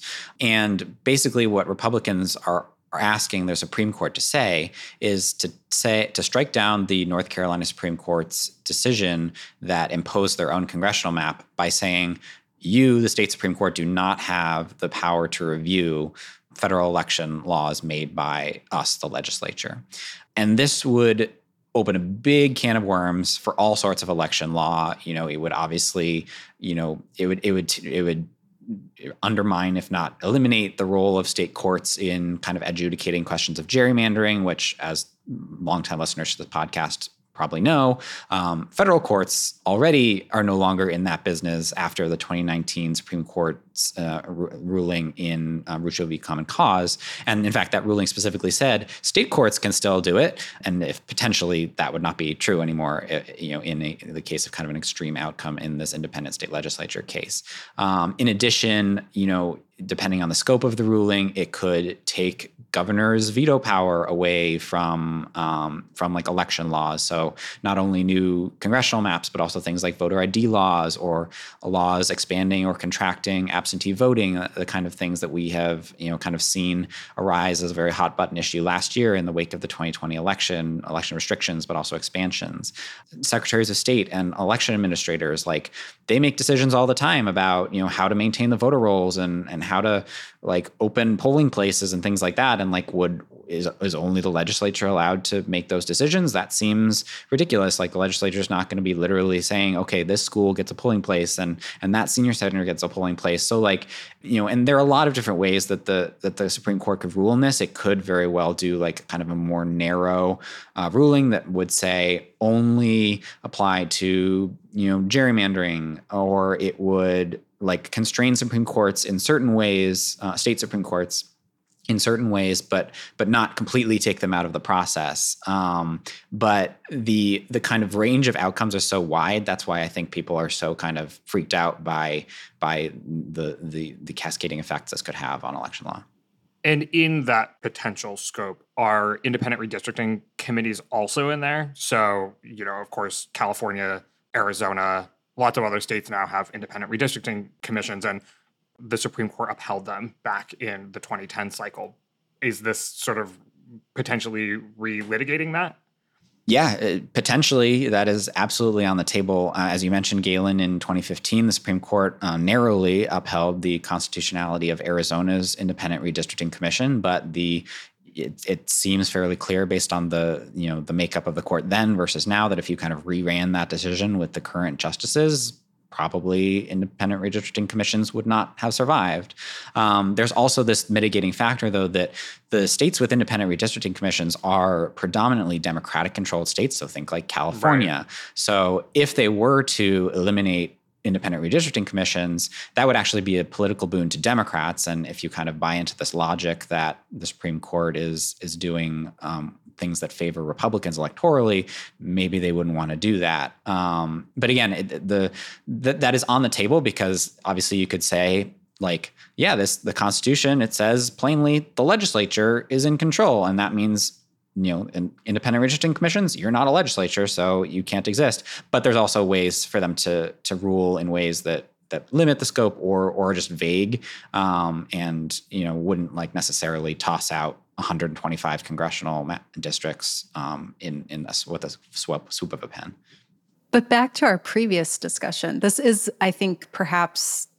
And basically what Republicans are are asking their Supreme Court to say is to say to strike down the North Carolina Supreme Court's decision that imposed their own congressional map by saying, you, the state Supreme Court, do not have the power to review federal election laws made by us, the legislature. And this would open a big can of worms for all sorts of election law. You know, it would obviously, you know, it would it would it would undermine, if not eliminate, the role of state courts in kind of adjudicating questions of gerrymandering, which, as longtime listeners to this podcast probably know, um, federal courts already are no longer in that business after the twenty nineteen Supreme Court's uh, r- ruling in uh, Rucho v. Common Cause. And in fact, that ruling specifically said state courts can still do it. And if potentially that would not be true anymore, you know, in, a, in the case of kind of an extreme outcome in this independent state legislature case. Um, in addition, you know, depending on the scope of the ruling, it could take governor's veto power away from um, from like election laws. So not only new congressional maps, but also things like voter I D laws or laws expanding or contracting absentee voting, the kind of things that we have, you know, kind of seen arise as a very hot button issue last year in the wake of the twenty twenty election, election restrictions, but also expansions. Secretaries of state and election administrators, like they make decisions all the time about, you know, how to maintain the voter rolls and and how to like open polling places and things like that. And like, would is is only the legislature allowed to make those decisions? That seems ridiculous. Like the legislature is not going to be literally saying, okay, this school gets a polling place and and that senior senator gets a polling place. So like, you know, and there are a lot of different ways that the that the Supreme Court could rule in this. It could very well do like kind of a more narrow uh, ruling that would say only apply to, you know, gerrymandering, or it would like constrain Supreme Courts in certain ways, uh, state Supreme Courts in certain ways, but but not completely take them out of the process. Um, but the the kind of range of outcomes are so wide. That's why I think people are so kind of freaked out by by the the the cascading effects this could have on election law. And in that potential scope, are independent redistricting committees also in there? So, you know, of course, California, Arizona, lots of other states now have independent redistricting commissions, and the Supreme Court upheld them back in the twenty ten cycle. Is this sort of potentially re-litigating that? Yeah, it, potentially that is absolutely on the table. Uh, as you mentioned, Galen, in twenty fifteen, the Supreme Court uh, narrowly upheld the constitutionality of Arizona's independent redistricting commission, but the It, it seems fairly clear based on the, you know, the makeup of the court then versus now that if you kind of reran that decision with the current justices, probably independent redistricting commissions would not have survived. Um, there's also this mitigating factor, though, that the states with independent redistricting commissions are predominantly Democratic-controlled states, so think like California. Right. So if they were to eliminate independent redistricting commissions, that would actually be a political boon to Democrats. And if you kind of buy into this logic that the Supreme Court is is doing um, things that favor Republicans electorally, maybe they wouldn't want to do that. Um, but again, it, the, the that is on the table because obviously you could say, like, yeah, this the Constitution, it says plainly the legislature is in control, and that means, you know, in independent redistricting commissions, you're not a legislature, so you can't exist. But there's also ways for them to to rule in ways that that limit the scope or or are just vague, um, and you know wouldn't like necessarily toss out one hundred twenty-five congressional districts um, in in a, with a swoop swoop of a pen. But back to our previous discussion, this is, I think, perhaps the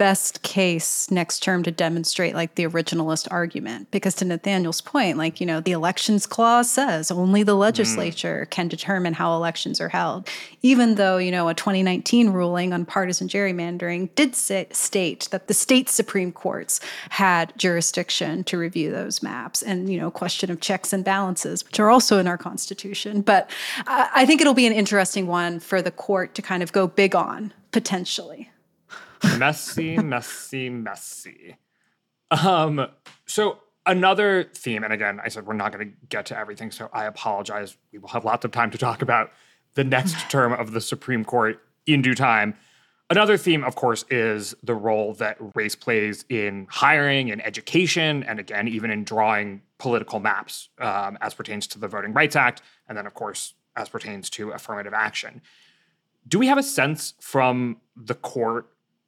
best case next term to demonstrate like the originalist argument. Because to Nathaniel's point, like, you know, the elections clause says only the legislature mm. can determine how elections are held. Even though, you know, a twenty nineteen ruling on partisan gerrymandering did say, state that the state Supreme Courts had jurisdiction to review those maps and, you know, question of checks and balances, which are also in our Constitution. But I, I think it'll be an interesting one for the court to kind of go big on, potentially. Messy, messy, messy. Um, so another theme, and again, I said we're not going to get to everything, so I apologize. We will have lots of time to talk about the next term of the Supreme Court in due time. Another theme, of course, is the role that race plays in hiring and education, and again, even in drawing political maps um, as pertains to the Voting Rights Act, and then, of course, as pertains to affirmative action. Do we have a sense from the court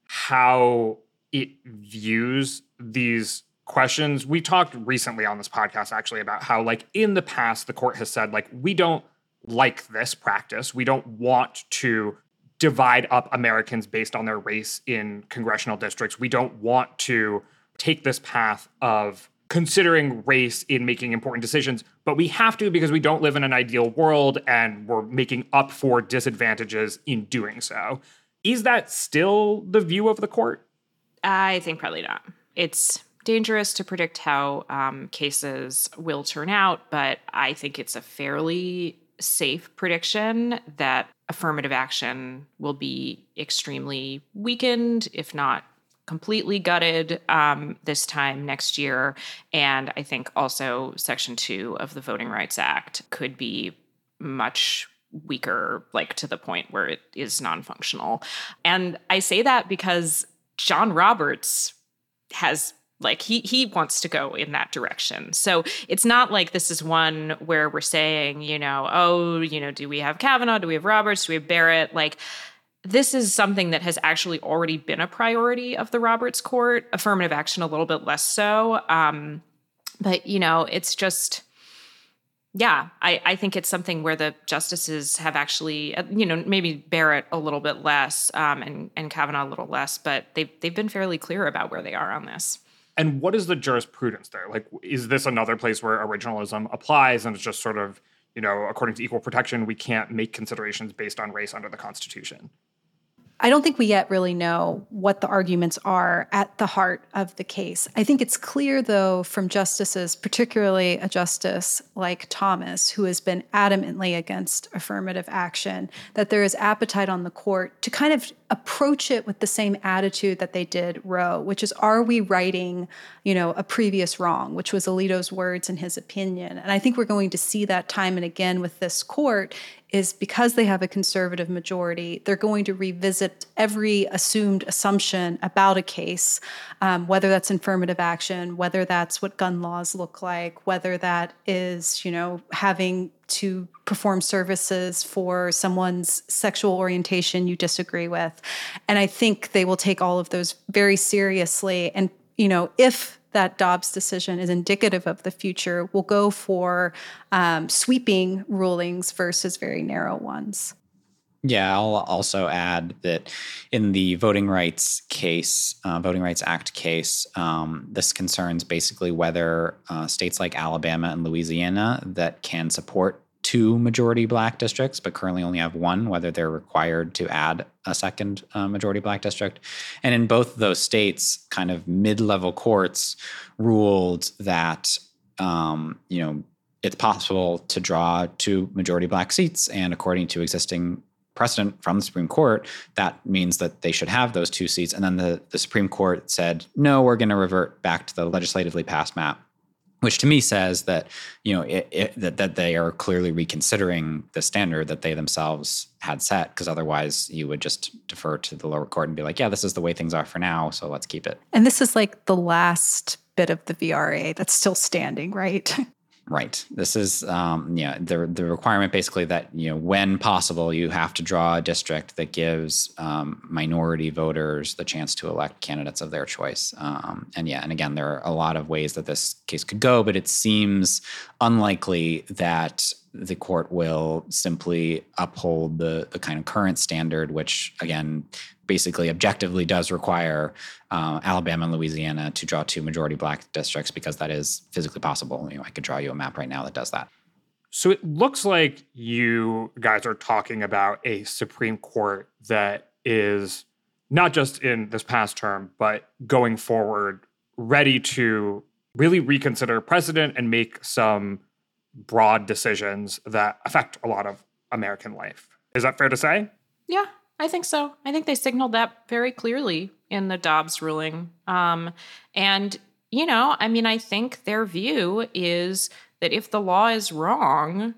how it views these questions? We talked recently on this podcast actually about how, like, in the past, the court has said, like, we don't like this practice. We don't want to divide up Americans based on their race in congressional districts. We don't want to take this path of considering race in making important decisions, but we have to because we don't live in an ideal world and we're making up for disadvantages in doing so. Is that still the view of the court? I think probably not. It's dangerous to predict how um, cases will turn out, but I think it's a fairly safe prediction that affirmative action will be extremely weakened, if not completely gutted um, this time next year. And I think also Section two of the Voting Rights Act could be much weaker, like to the point where it is non-functional. And I say that because John Roberts has, like, he he wants to go in that direction. So it's not like this is one where we're saying, you know, oh, you know, do we have Kavanaugh? Do we have Roberts? Do we have Barrett? Like, this is something that has actually already been a priority of the Roberts Court. Affirmative action a little bit less so. Um, but, you know, it's just... Yeah, I, I think it's something where the justices have actually, you know, maybe Barrett a little bit less um, and, and Kavanaugh a little less, but they've, they've been fairly clear about where they are on this. And what is the jurisprudence there? Like, is this another place where originalism applies and it's just sort of, you know, according to equal protection, we can't make considerations based on race under the Constitution? I don't think we yet really know what the arguments are at the heart of the case. I think it's clear, though, from justices, particularly a justice like Thomas, who has been adamantly against affirmative action, that there is appetite on the court to kind of approach it with the same attitude that they did Roe, which is, are we righting, you know, a previous wrong, which was Alito's words in his opinion. And I think we're going to see that time and again with this court, is because they have a conservative majority, they're going to revisit every assumed assumption about a case, um, whether that's affirmative action, whether that's what gun laws look like, whether that is, you know, having to perform services for someone's sexual orientation you disagree with. And I think they will take all of those very seriously. And, you know, if that Dobbs decision is indicative of the future, we'll go for um, sweeping rulings versus very narrow ones. Yeah, I'll also add that in the voting rights case, uh, Voting Rights Act case, um, this concerns basically whether uh, states like Alabama and Louisiana that can support two majority black districts, but currently only have one, whether they're required to add a second uh, majority black district. And in both of those states, kind of mid-level courts ruled that, um, you know, it's possible to draw two majority black seats. And according to existing precedent from the Supreme Court, that means that they should have those two seats. And then the, the Supreme Court said, no, we're going to revert back to the legislatively passed map, which to me says that, you know, it, it, that, that they are clearly reconsidering the standard that they themselves had set, because otherwise you would just defer to the lower court and be like, yeah, this is the way things are for now, so let's keep it. And this is like the last bit of the V R A that's still standing, right? Right. This is, um, yeah, the the requirement basically that, you know, when possible, you have to draw a district that gives um, minority voters the chance to elect candidates of their choice. Um, and yeah, and again, there are a lot of ways that this case could go, but it seems unlikely that the court will simply uphold the, the kind of current standard, which, again, basically objectively does require uh, Alabama and Louisiana to draw two majority black districts because that is physically possible. You know, I could draw you a map right now that does that. So it looks like you guys are talking about a Supreme Court that is not just in this past term, but going forward, ready to really reconsider precedent and make some broad decisions that affect a lot of American life. Is that fair to say? Yeah, I think so. I think they signaled that very clearly in the Dobbs ruling. Um, and, you know, I mean, I think their view is that if the law is wrong,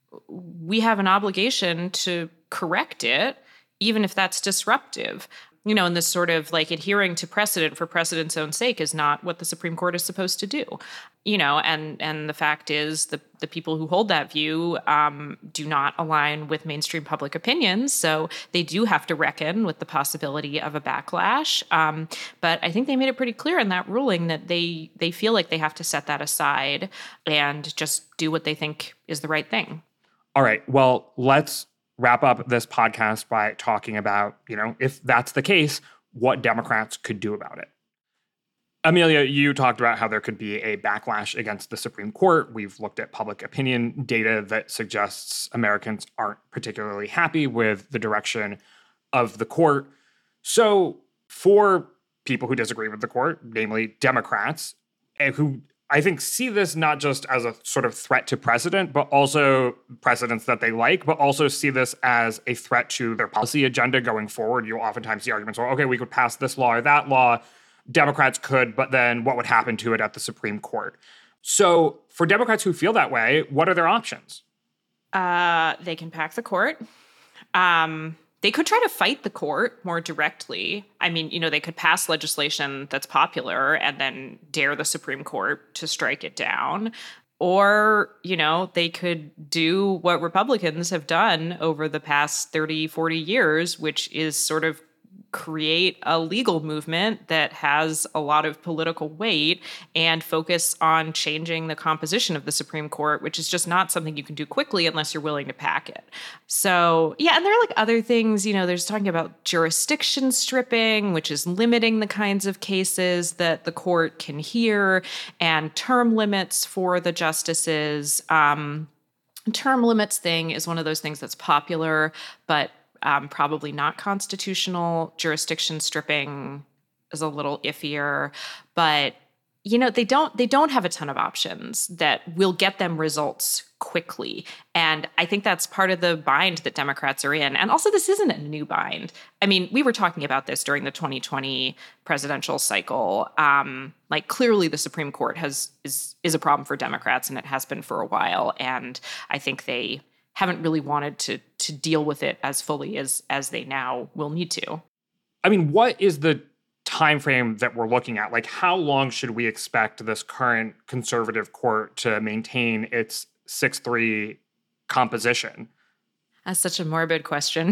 we have an obligation to correct it, even if that's disruptive. You know, and this sort of like adhering to precedent for precedent's own sake is not what the Supreme Court is supposed to do. You know, and and the fact is the, the people who hold that view um, do not align with mainstream public opinions. So they do have to reckon with the possibility of a backlash. Um, but I think they made it pretty clear in that ruling that they they feel like they have to set that aside and just do what they think is the right thing. All right. Well, let's wrap up this podcast by talking about, you know, if that's the case, what Democrats could do about it. Amelia, you talked about how there could be a backlash against the Supreme Court. We've looked at public opinion data that suggests Americans aren't particularly happy with the direction of the court. So for people who disagree with the court, namely Democrats, who I think see this not just as a sort of threat to precedent, but also precedents that they like, but also see this as a threat to their policy agenda going forward. You'll oftentimes see arguments, well, okay, we could pass this law or that law. Democrats could, but then what would happen to it at the Supreme Court? So for Democrats who feel that way, what are their options? Uh, they can pack the court. Um, They could try to fight the court more directly. I mean, you know, they could pass legislation that's popular and then dare the Supreme Court to strike it down. Or, you know, they could do what Republicans have done over the past thirty, forty years, which is sort of create a legal movement that has a lot of political weight and focus on changing the composition of the Supreme Court, which is just not something you can do quickly unless you're willing to pack it. So, yeah, and there are like other things, you know, there's talking about jurisdiction stripping, which is limiting the kinds of cases that the court can hear, and term limits for the justices. Um, term limits thing is one of those things that's popular, but Um, probably not constitutional. Jurisdiction stripping is a little iffier, but you know they don't they don't have a ton of options that will get them results quickly, and I think that's part of the bind that Democrats are in. And also, this isn't a new bind. I mean, we were talking about this during the twenty twenty presidential cycle. Um, like clearly, the Supreme Court has is is a problem for Democrats, and it has been for a while. And I think they haven't really wanted to to deal with it as fully as as they now will need to. I mean, what is the time frame that we're looking at? Like, how long should we expect this current conservative court to maintain its six three composition? That's such a morbid question.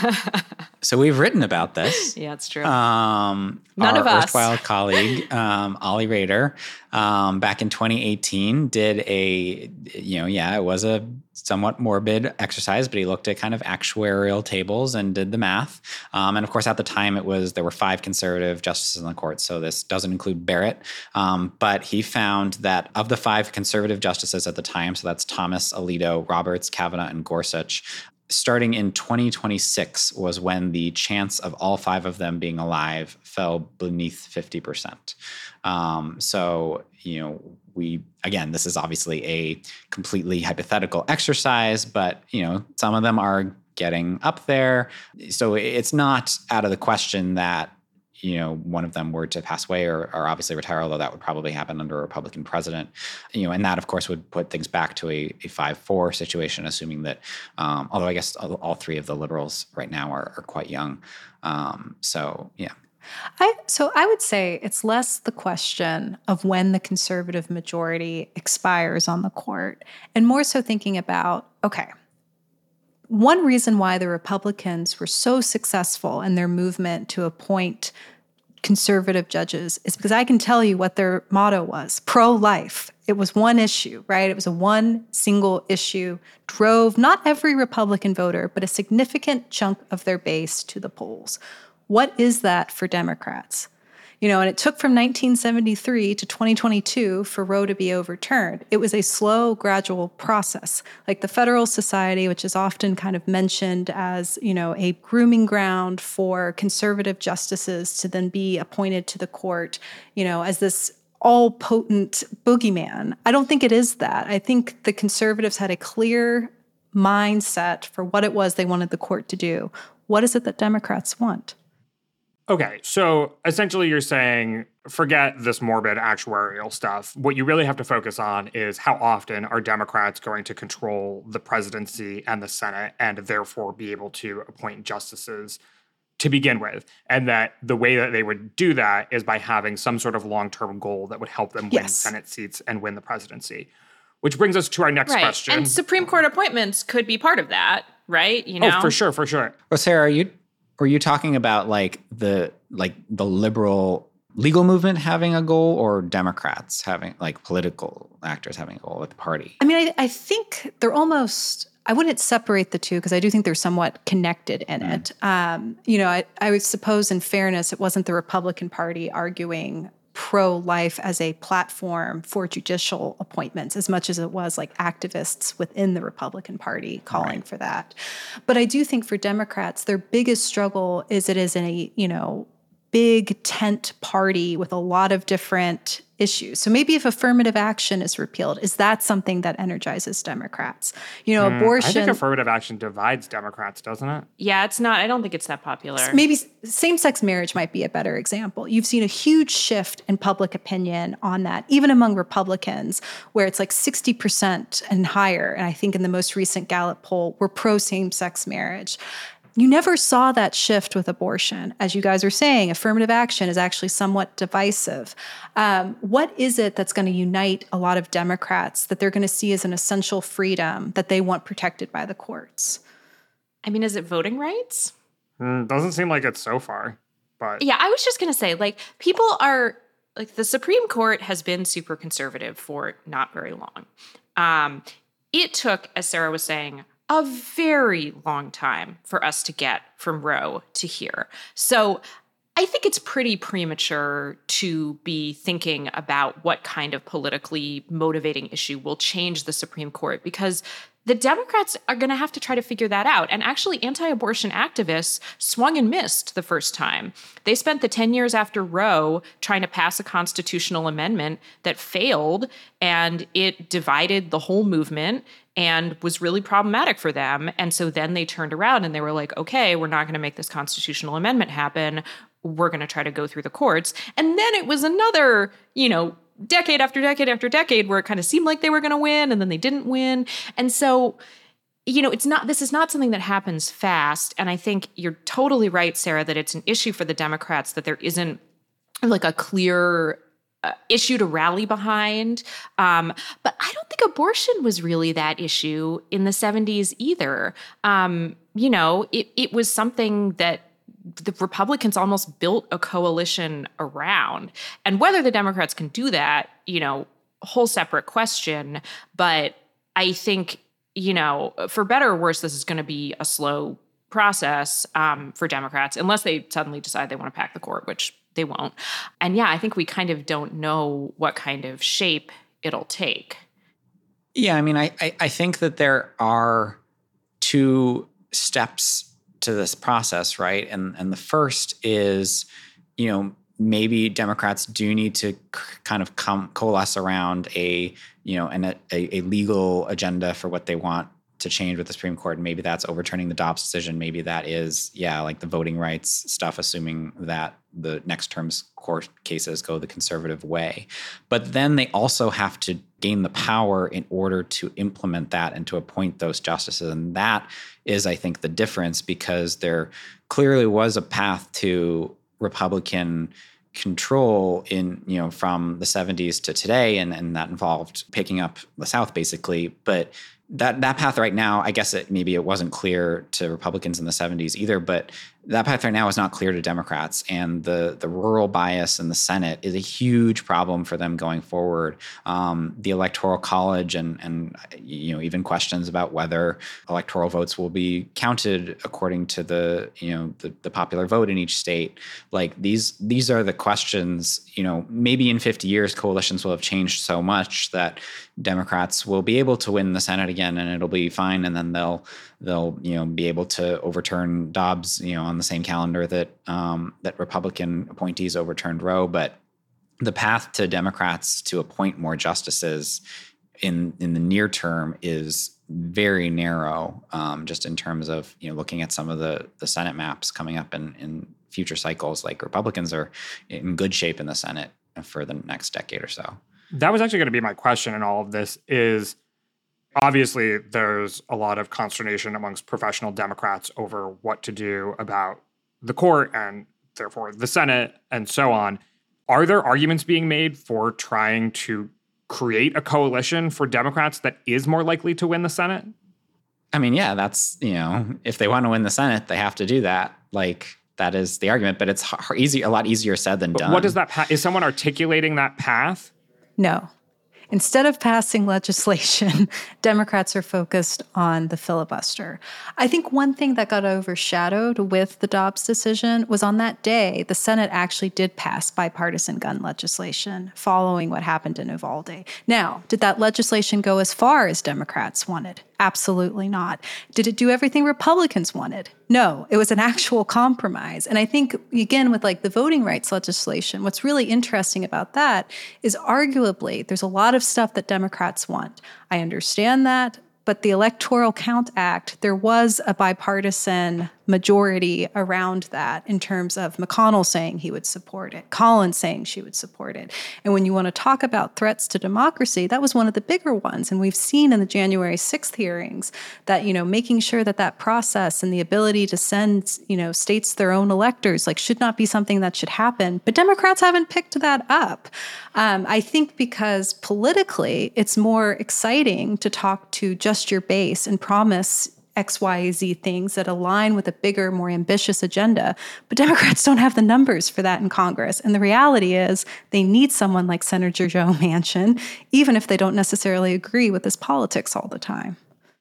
So we've written about this. Yeah, it's true. Um, None our of us. erstwhile colleague, um, Ollie Rader, um, back in twenty eighteen did a, you know, yeah, it was a somewhat morbid exercise, but he looked at kind of actuarial tables and did the math. Um, and of course, at the time, it was there were five conservative justices in the court, so this doesn't include Barrett. Um, but he found that of the five conservative justices at the time, so that's Thomas, Alito, Roberts, Kavanaugh, and Gorsuch, starting in twenty twenty-six was when the chance of all five of them being alive fell beneath fifty percent. Um, so, you know, we, again, this is obviously a completely hypothetical exercise, but, you know, some of them are getting up there. So it's not out of the question that, you know, one of them were to pass away or, or obviously retire, although that would probably happen under a Republican president. You know, and that, of course, would put things back to a, a five four situation, assuming that, um, although I guess all, all three of the liberals right now are, are quite young. Um, so, yeah. I, so I would say it's less the question of when the conservative majority expires on the court and more so thinking about, okay, one reason why the Republicans were so successful in their movement to appoint conservative judges is because I can tell you what their motto was: pro-life. It was one issue, right? It was a one single issue, drove not every Republican voter, but a significant chunk of their base to the polls. What is that for Democrats? You know, and it took from nineteen seventy-three to twenty twenty-two for Roe to be overturned. It was a slow, gradual process. Like the Federalist Society, which is often kind of mentioned as, you know, a grooming ground for conservative justices to then be appointed to the court, you know, as this all-potent boogeyman. I don't think it is that. I think the conservatives had a clear mindset for what it was they wanted the court to do. What is it that Democrats want? Okay, so essentially you're saying forget this morbid actuarial stuff. What you really have to focus on is how often are Democrats going to control the presidency and the Senate and therefore be able to appoint justices to begin with. And that the way that they would do that is by having some sort of long-term goal that would help them win Yes. Senate seats and win the presidency. Which brings us to our next Right. question. And Supreme Court appointments could be part of that, right? You know? Oh, for sure, for sure. Well, Sarah, are you were you talking about like the like the liberal legal movement having a goal, or Democrats having, like, political actors having a goal with the party? I mean, I, I think they're almost, I wouldn't separate the two because I do think they're somewhat connected in Mm. it. Um, you know, I, I would suppose in fairness, it wasn't the Republican Party arguing pro-life as a platform for judicial appointments as much as it was like activists within the Republican Party calling Right. for that. But I do think for Democrats, their biggest struggle is it is a, you know, big tent party with a lot of different issues. So maybe if affirmative action is repealed, is that something that energizes Democrats? You know, Mm, abortion. I think affirmative action divides Democrats, doesn't it? Yeah, it's not, I don't think it's that popular. Maybe same-sex marriage might be a better example. You've seen a huge shift in public opinion on that, even among Republicans, where it's like sixty percent and higher. And I think in the most recent Gallup poll, we're pro same-sex marriage. You never saw that shift with abortion. As you guys are saying, affirmative action is actually somewhat divisive. Um, what is it that's going to unite a lot of Democrats that they're going to see as an essential freedom that they want protected by the courts? I mean, is it voting rights? Mm, doesn't seem like it so far, but Yeah, I was just going to say, like, people are, like, the Supreme Court has been super conservative for not very long. Um, it took, as Sarah was saying, a very long time for us to get from Roe to here. So I think it's pretty premature to be thinking about what kind of politically motivating issue will change the Supreme Court, because the Democrats are going to have to try to figure that out. And actually, anti-abortion activists swung and missed the first time. They spent the ten years after Roe trying to pass a constitutional amendment that failed, and it divided the whole movement and was really problematic for them. And so then they turned around and they were like, okay, we're not going to make this constitutional amendment happen. We're going to try to go through the courts. And then it was another, you know, decade after decade after decade where it kind of seemed like they were going to win and then they didn't win. And so, you know, it's not, this is not something that happens fast. And I think you're totally right, Sarah, that it's an issue for the Democrats that there isn't like a clear uh, issue to rally behind. Um, but I don't think abortion was really that issue in the seventies either. Um, you know, it, it was something that the Republicans almost built a coalition around. And whether the Democrats can do that, you know, a whole separate question. But I think, you know, for better or worse, this is going to be a slow process um, for Democrats, unless they suddenly decide they want to pack the court, which they won't. And yeah, I think we kind of don't know what kind of shape it'll take. Yeah, I mean, I, I, I think that there are two steps to this process, right? And and the first is, you know, maybe Democrats do need to c- kind of come coalesce around a, you know, an, a, a legal agenda for what they want to change with the Supreme Court. And maybe that's overturning the Dobbs decision. Maybe that is, yeah, like the voting rights stuff, assuming that the next term's court cases go the conservative way. But then they also have to gain the power in order to implement that and to appoint those justices. And that is, I think, the difference, because there clearly was a path to Republican control in, you know, from the seventies to today, and, and that involved picking up the South, basically. But that that path right now, I guess it maybe it wasn't clear to Republicans in the seventies either, but that path right now is not clear to Democrats, and the the rural bias in the Senate is a huge problem for them going forward. Um, the Electoral College and and you know even questions about whether electoral votes will be counted according to the you know the, the popular vote in each state. Like these these are the questions. You know, maybe in fifty years coalitions will have changed so much that Democrats will be able to win the Senate again, and it'll be fine, and then they'll they'll you know be able to overturn Dobbs you know on the same calendar that um, that Republican appointees overturned Roe. But the path to Democrats to appoint more justices in in the near term is very narrow, um, just in terms of you know looking at some of the the Senate maps coming up in in future cycles. Like Republicans are in good shape in the Senate for the next decade or so. That was actually going to be my question in all of this is, obviously, there's a lot of consternation amongst professional Democrats over what to do about the court and therefore the Senate and so on. Are there arguments being made for trying to create a coalition for Democrats that is more likely to win the Senate? I mean, yeah, that's, you know, if they want to win the Senate, they have to do that. Like, that is the argument, but it's hard, easy, a lot easier said than but done. What does that path? Is someone articulating that path? No. Instead of passing legislation, Democrats are focused on the filibuster. I think one thing that got overshadowed with the Dobbs decision was on that day, the Senate actually did pass bipartisan gun legislation following what happened in Uvalde. Now, did that legislation go as far as Democrats wanted? Absolutely not. Did it do everything Republicans wanted? No, it was an actual compromise. And I think, again, with like the voting rights legislation, what's really interesting about that is arguably there's a lot of stuff that Democrats want. I understand that. But the Electoral Count Act, there was a bipartisan majority around that in terms of McConnell saying he would support it, Collins saying she would support it. And when you want to talk about threats to democracy, that was one of the bigger ones. And we've seen in the January sixth hearings that, you know, making sure that that process and the ability to send, you know, states their own electors, like, should not be something that should happen. But Democrats haven't picked that up. Um, I think because politically, it's more exciting to talk to just your base and promise X, Y, Z things that align with a bigger, more ambitious agenda. But Democrats don't have the numbers for that in Congress. And the reality is they need someone like Senator Joe Manchin, even if they don't necessarily agree with his politics all the time.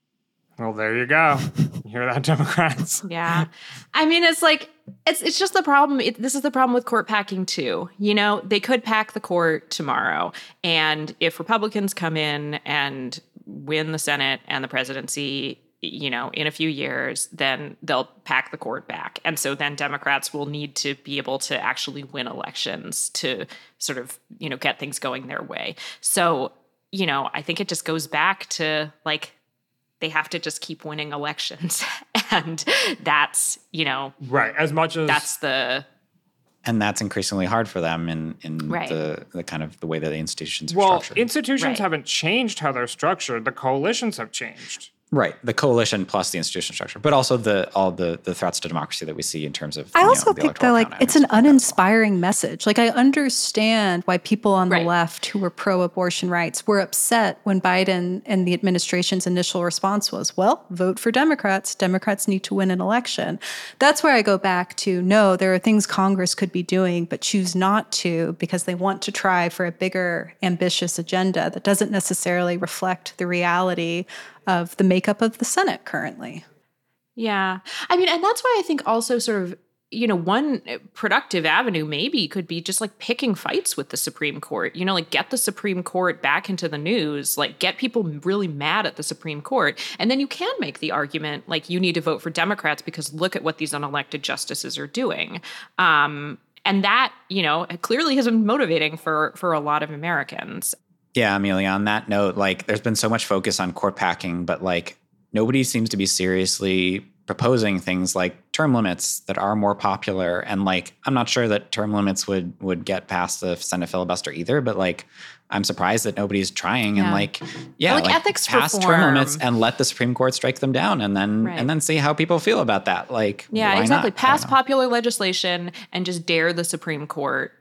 Well, there you go. You hear that, Democrats? Yeah. I mean, it's like, it's it's just the problem. It, this is the problem with court packing, too. You know, they could pack the court tomorrow. And if Republicans come in and win the Senate and the presidency, you know, in a few years, then they'll pack the court back. And so then Democrats will need to be able to actually win elections to sort of, you know, get things going their way. So, you know, I think it just goes back to, like, they have to just keep winning elections. And that's, you know, right. As much as that's the. And that's increasingly hard for them in, in right. the, the kind of the way that the institutions are well, structured. Well, institutions right. haven't changed how they're structured. The coalitions have changed. Right, the coalition plus the institutional structure, but also the all the the threats to democracy that we see in terms of. I you also know, the think that, like, it's an uninspiring message. Like, I understand why people on right. the left who were pro-abortion rights were upset when Biden and the administration's initial response was, well, vote for Democrats. Democrats need to win an election. That's where I go back to, no, there are things Congress could be doing, but choose not to because they want to try for a bigger, ambitious agenda that doesn't necessarily reflect the reality of the makeup of the Senate currently. Yeah. I mean, and that's why I think also sort of, you know, one productive avenue maybe could be just like picking fights with the Supreme Court, you know, like get the Supreme Court back into the news, like get people really mad at the Supreme Court. And then you can make the argument, like, you need to vote for Democrats because look at what these unelected justices are doing. Um, and that, you know, clearly has been motivating for for a lot of Americans. Yeah, Amelia, on that note, like, there's been so much focus on court packing, but, like, nobody seems to be seriously proposing things like term limits that are more popular. And, like, I'm not sure that term limits would would get past the Senate filibuster either, but, like, I'm surprised that nobody's trying. Yeah. And, like, yeah, like, like ethics pass reform. term limits and let the Supreme Court strike them down, and then right. and then see how people feel about that. Like, yeah, why exactly. not? Pass popular legislation and just dare the Supreme Court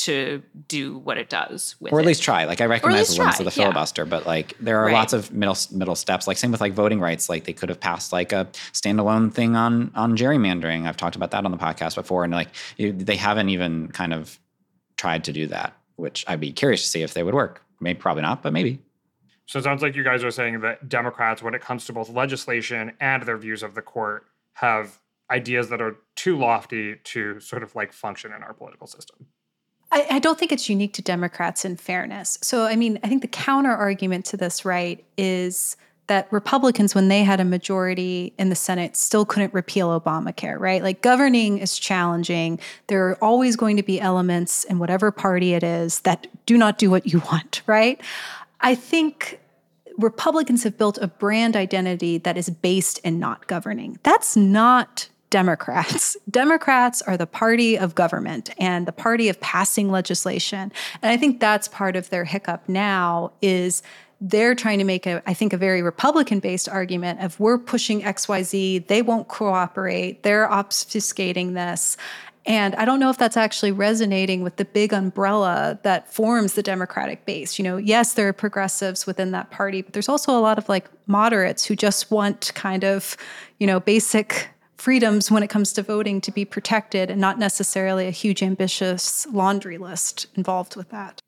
to do what it does with or at it. least try. Like I recognize the limits try, of the yeah. filibuster, but like there are Right. lots of middle middle steps. Like same with like voting rights. Like they could have passed like a standalone thing on on gerrymandering. I've talked about that on the podcast before, and like you, they haven't even kind of tried to do that, which I'd be curious to see if they would work. Maybe probably not, but maybe. So it sounds like you guys are saying that Democrats, when it comes to both legislation and their views of the court, have ideas that are too lofty to sort of like function in our political system. I, I don't think it's unique to Democrats, in fairness. So, I mean, I think the counter argument to this, right, is that Republicans, when they had a majority in the Senate, still couldn't repeal Obamacare, right? Like governing is challenging. There are always going to be elements in whatever party it is that do not do what you want, right? I think Republicans have built a brand identity that is based in not governing. That's not Democrats. Democrats are the party of government and the party of passing legislation. And I think that's part of their hiccup now is they're trying to make, a, I think, a very Republican-based argument of we're pushing X Y Z, they won't cooperate, they're obfuscating this. And I don't know if that's actually resonating with the big umbrella that forms the Democratic base. You know, yes, there are progressives within that party, but there's also a lot of like moderates who just want kind of, you know, basic freedoms when it comes to voting to be protected and not necessarily a huge ambitious laundry list involved with that.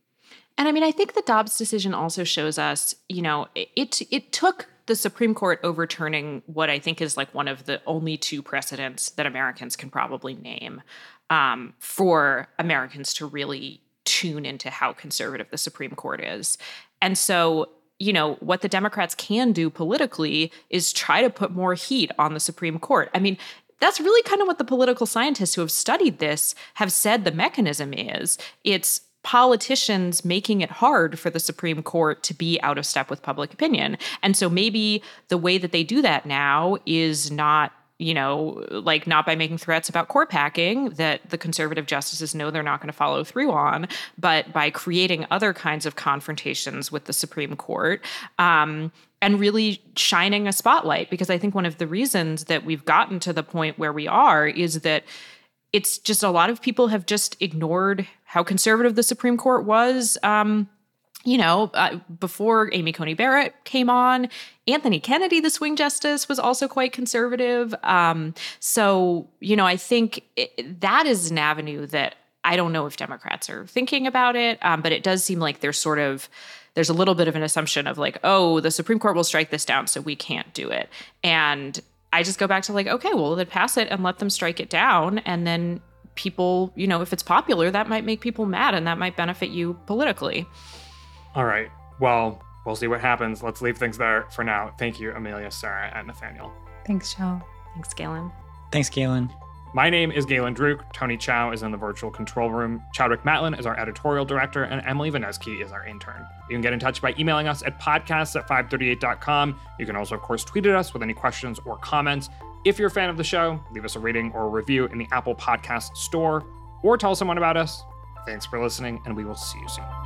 And I mean, I think the Dobbs decision also shows us, you know, it it took the Supreme Court overturning what I think is like one of the only two precedents that Americans can probably name um, for Americans to really tune into how conservative the Supreme Court is. And so, you know, what the Democrats can do politically is try to put more heat on the Supreme Court. I mean, that's really kind of what the political scientists who have studied this have said the mechanism is. It's politicians making it hard for the Supreme Court to be out of step with public opinion. And so maybe the way that they do that now is not, you know, like not by making threats about court packing that the conservative justices know they're not going to follow through on, but by creating other kinds of confrontations with the Supreme Court. Um, and really shining a spotlight, because I think one of the reasons that we've gotten to the point where we are is that it's just a lot of people have just ignored how conservative the Supreme Court was. Um, you know, uh, before Amy Coney Barrett came on, Anthony Kennedy, the swing justice, was also quite conservative. Um, so, you know, I think it, that is an avenue that I don't know if Democrats are thinking about it, um, but it does seem like there's sort of, there's a little bit of an assumption of like, oh, the Supreme Court will strike this down, so we can't do it. And I just go back to like, okay, well, then pass it and let them strike it down. And then people, you know, if it's popular, that might make people mad and that might benefit you politically. All right. Well, we'll see what happens. Let's leave things there for now. Thank you, Amelia, Sarah, and Nathaniel. Thanks, Joe. Thanks, Galen. Thanks, Galen. My name is Galen Druk. Tony Chow is in the virtual control room. Chadwick Matlin is our editorial director, and Emily Vanesky is our intern. You can get in touch by emailing us at podcasts at five thirty-eight dot com. You can also, of course, tweet at us with any questions or comments. If you're a fan of the show, leave us a rating or a review in the Apple Podcast Store, or tell someone about us. Thanks for listening, and we will see you soon.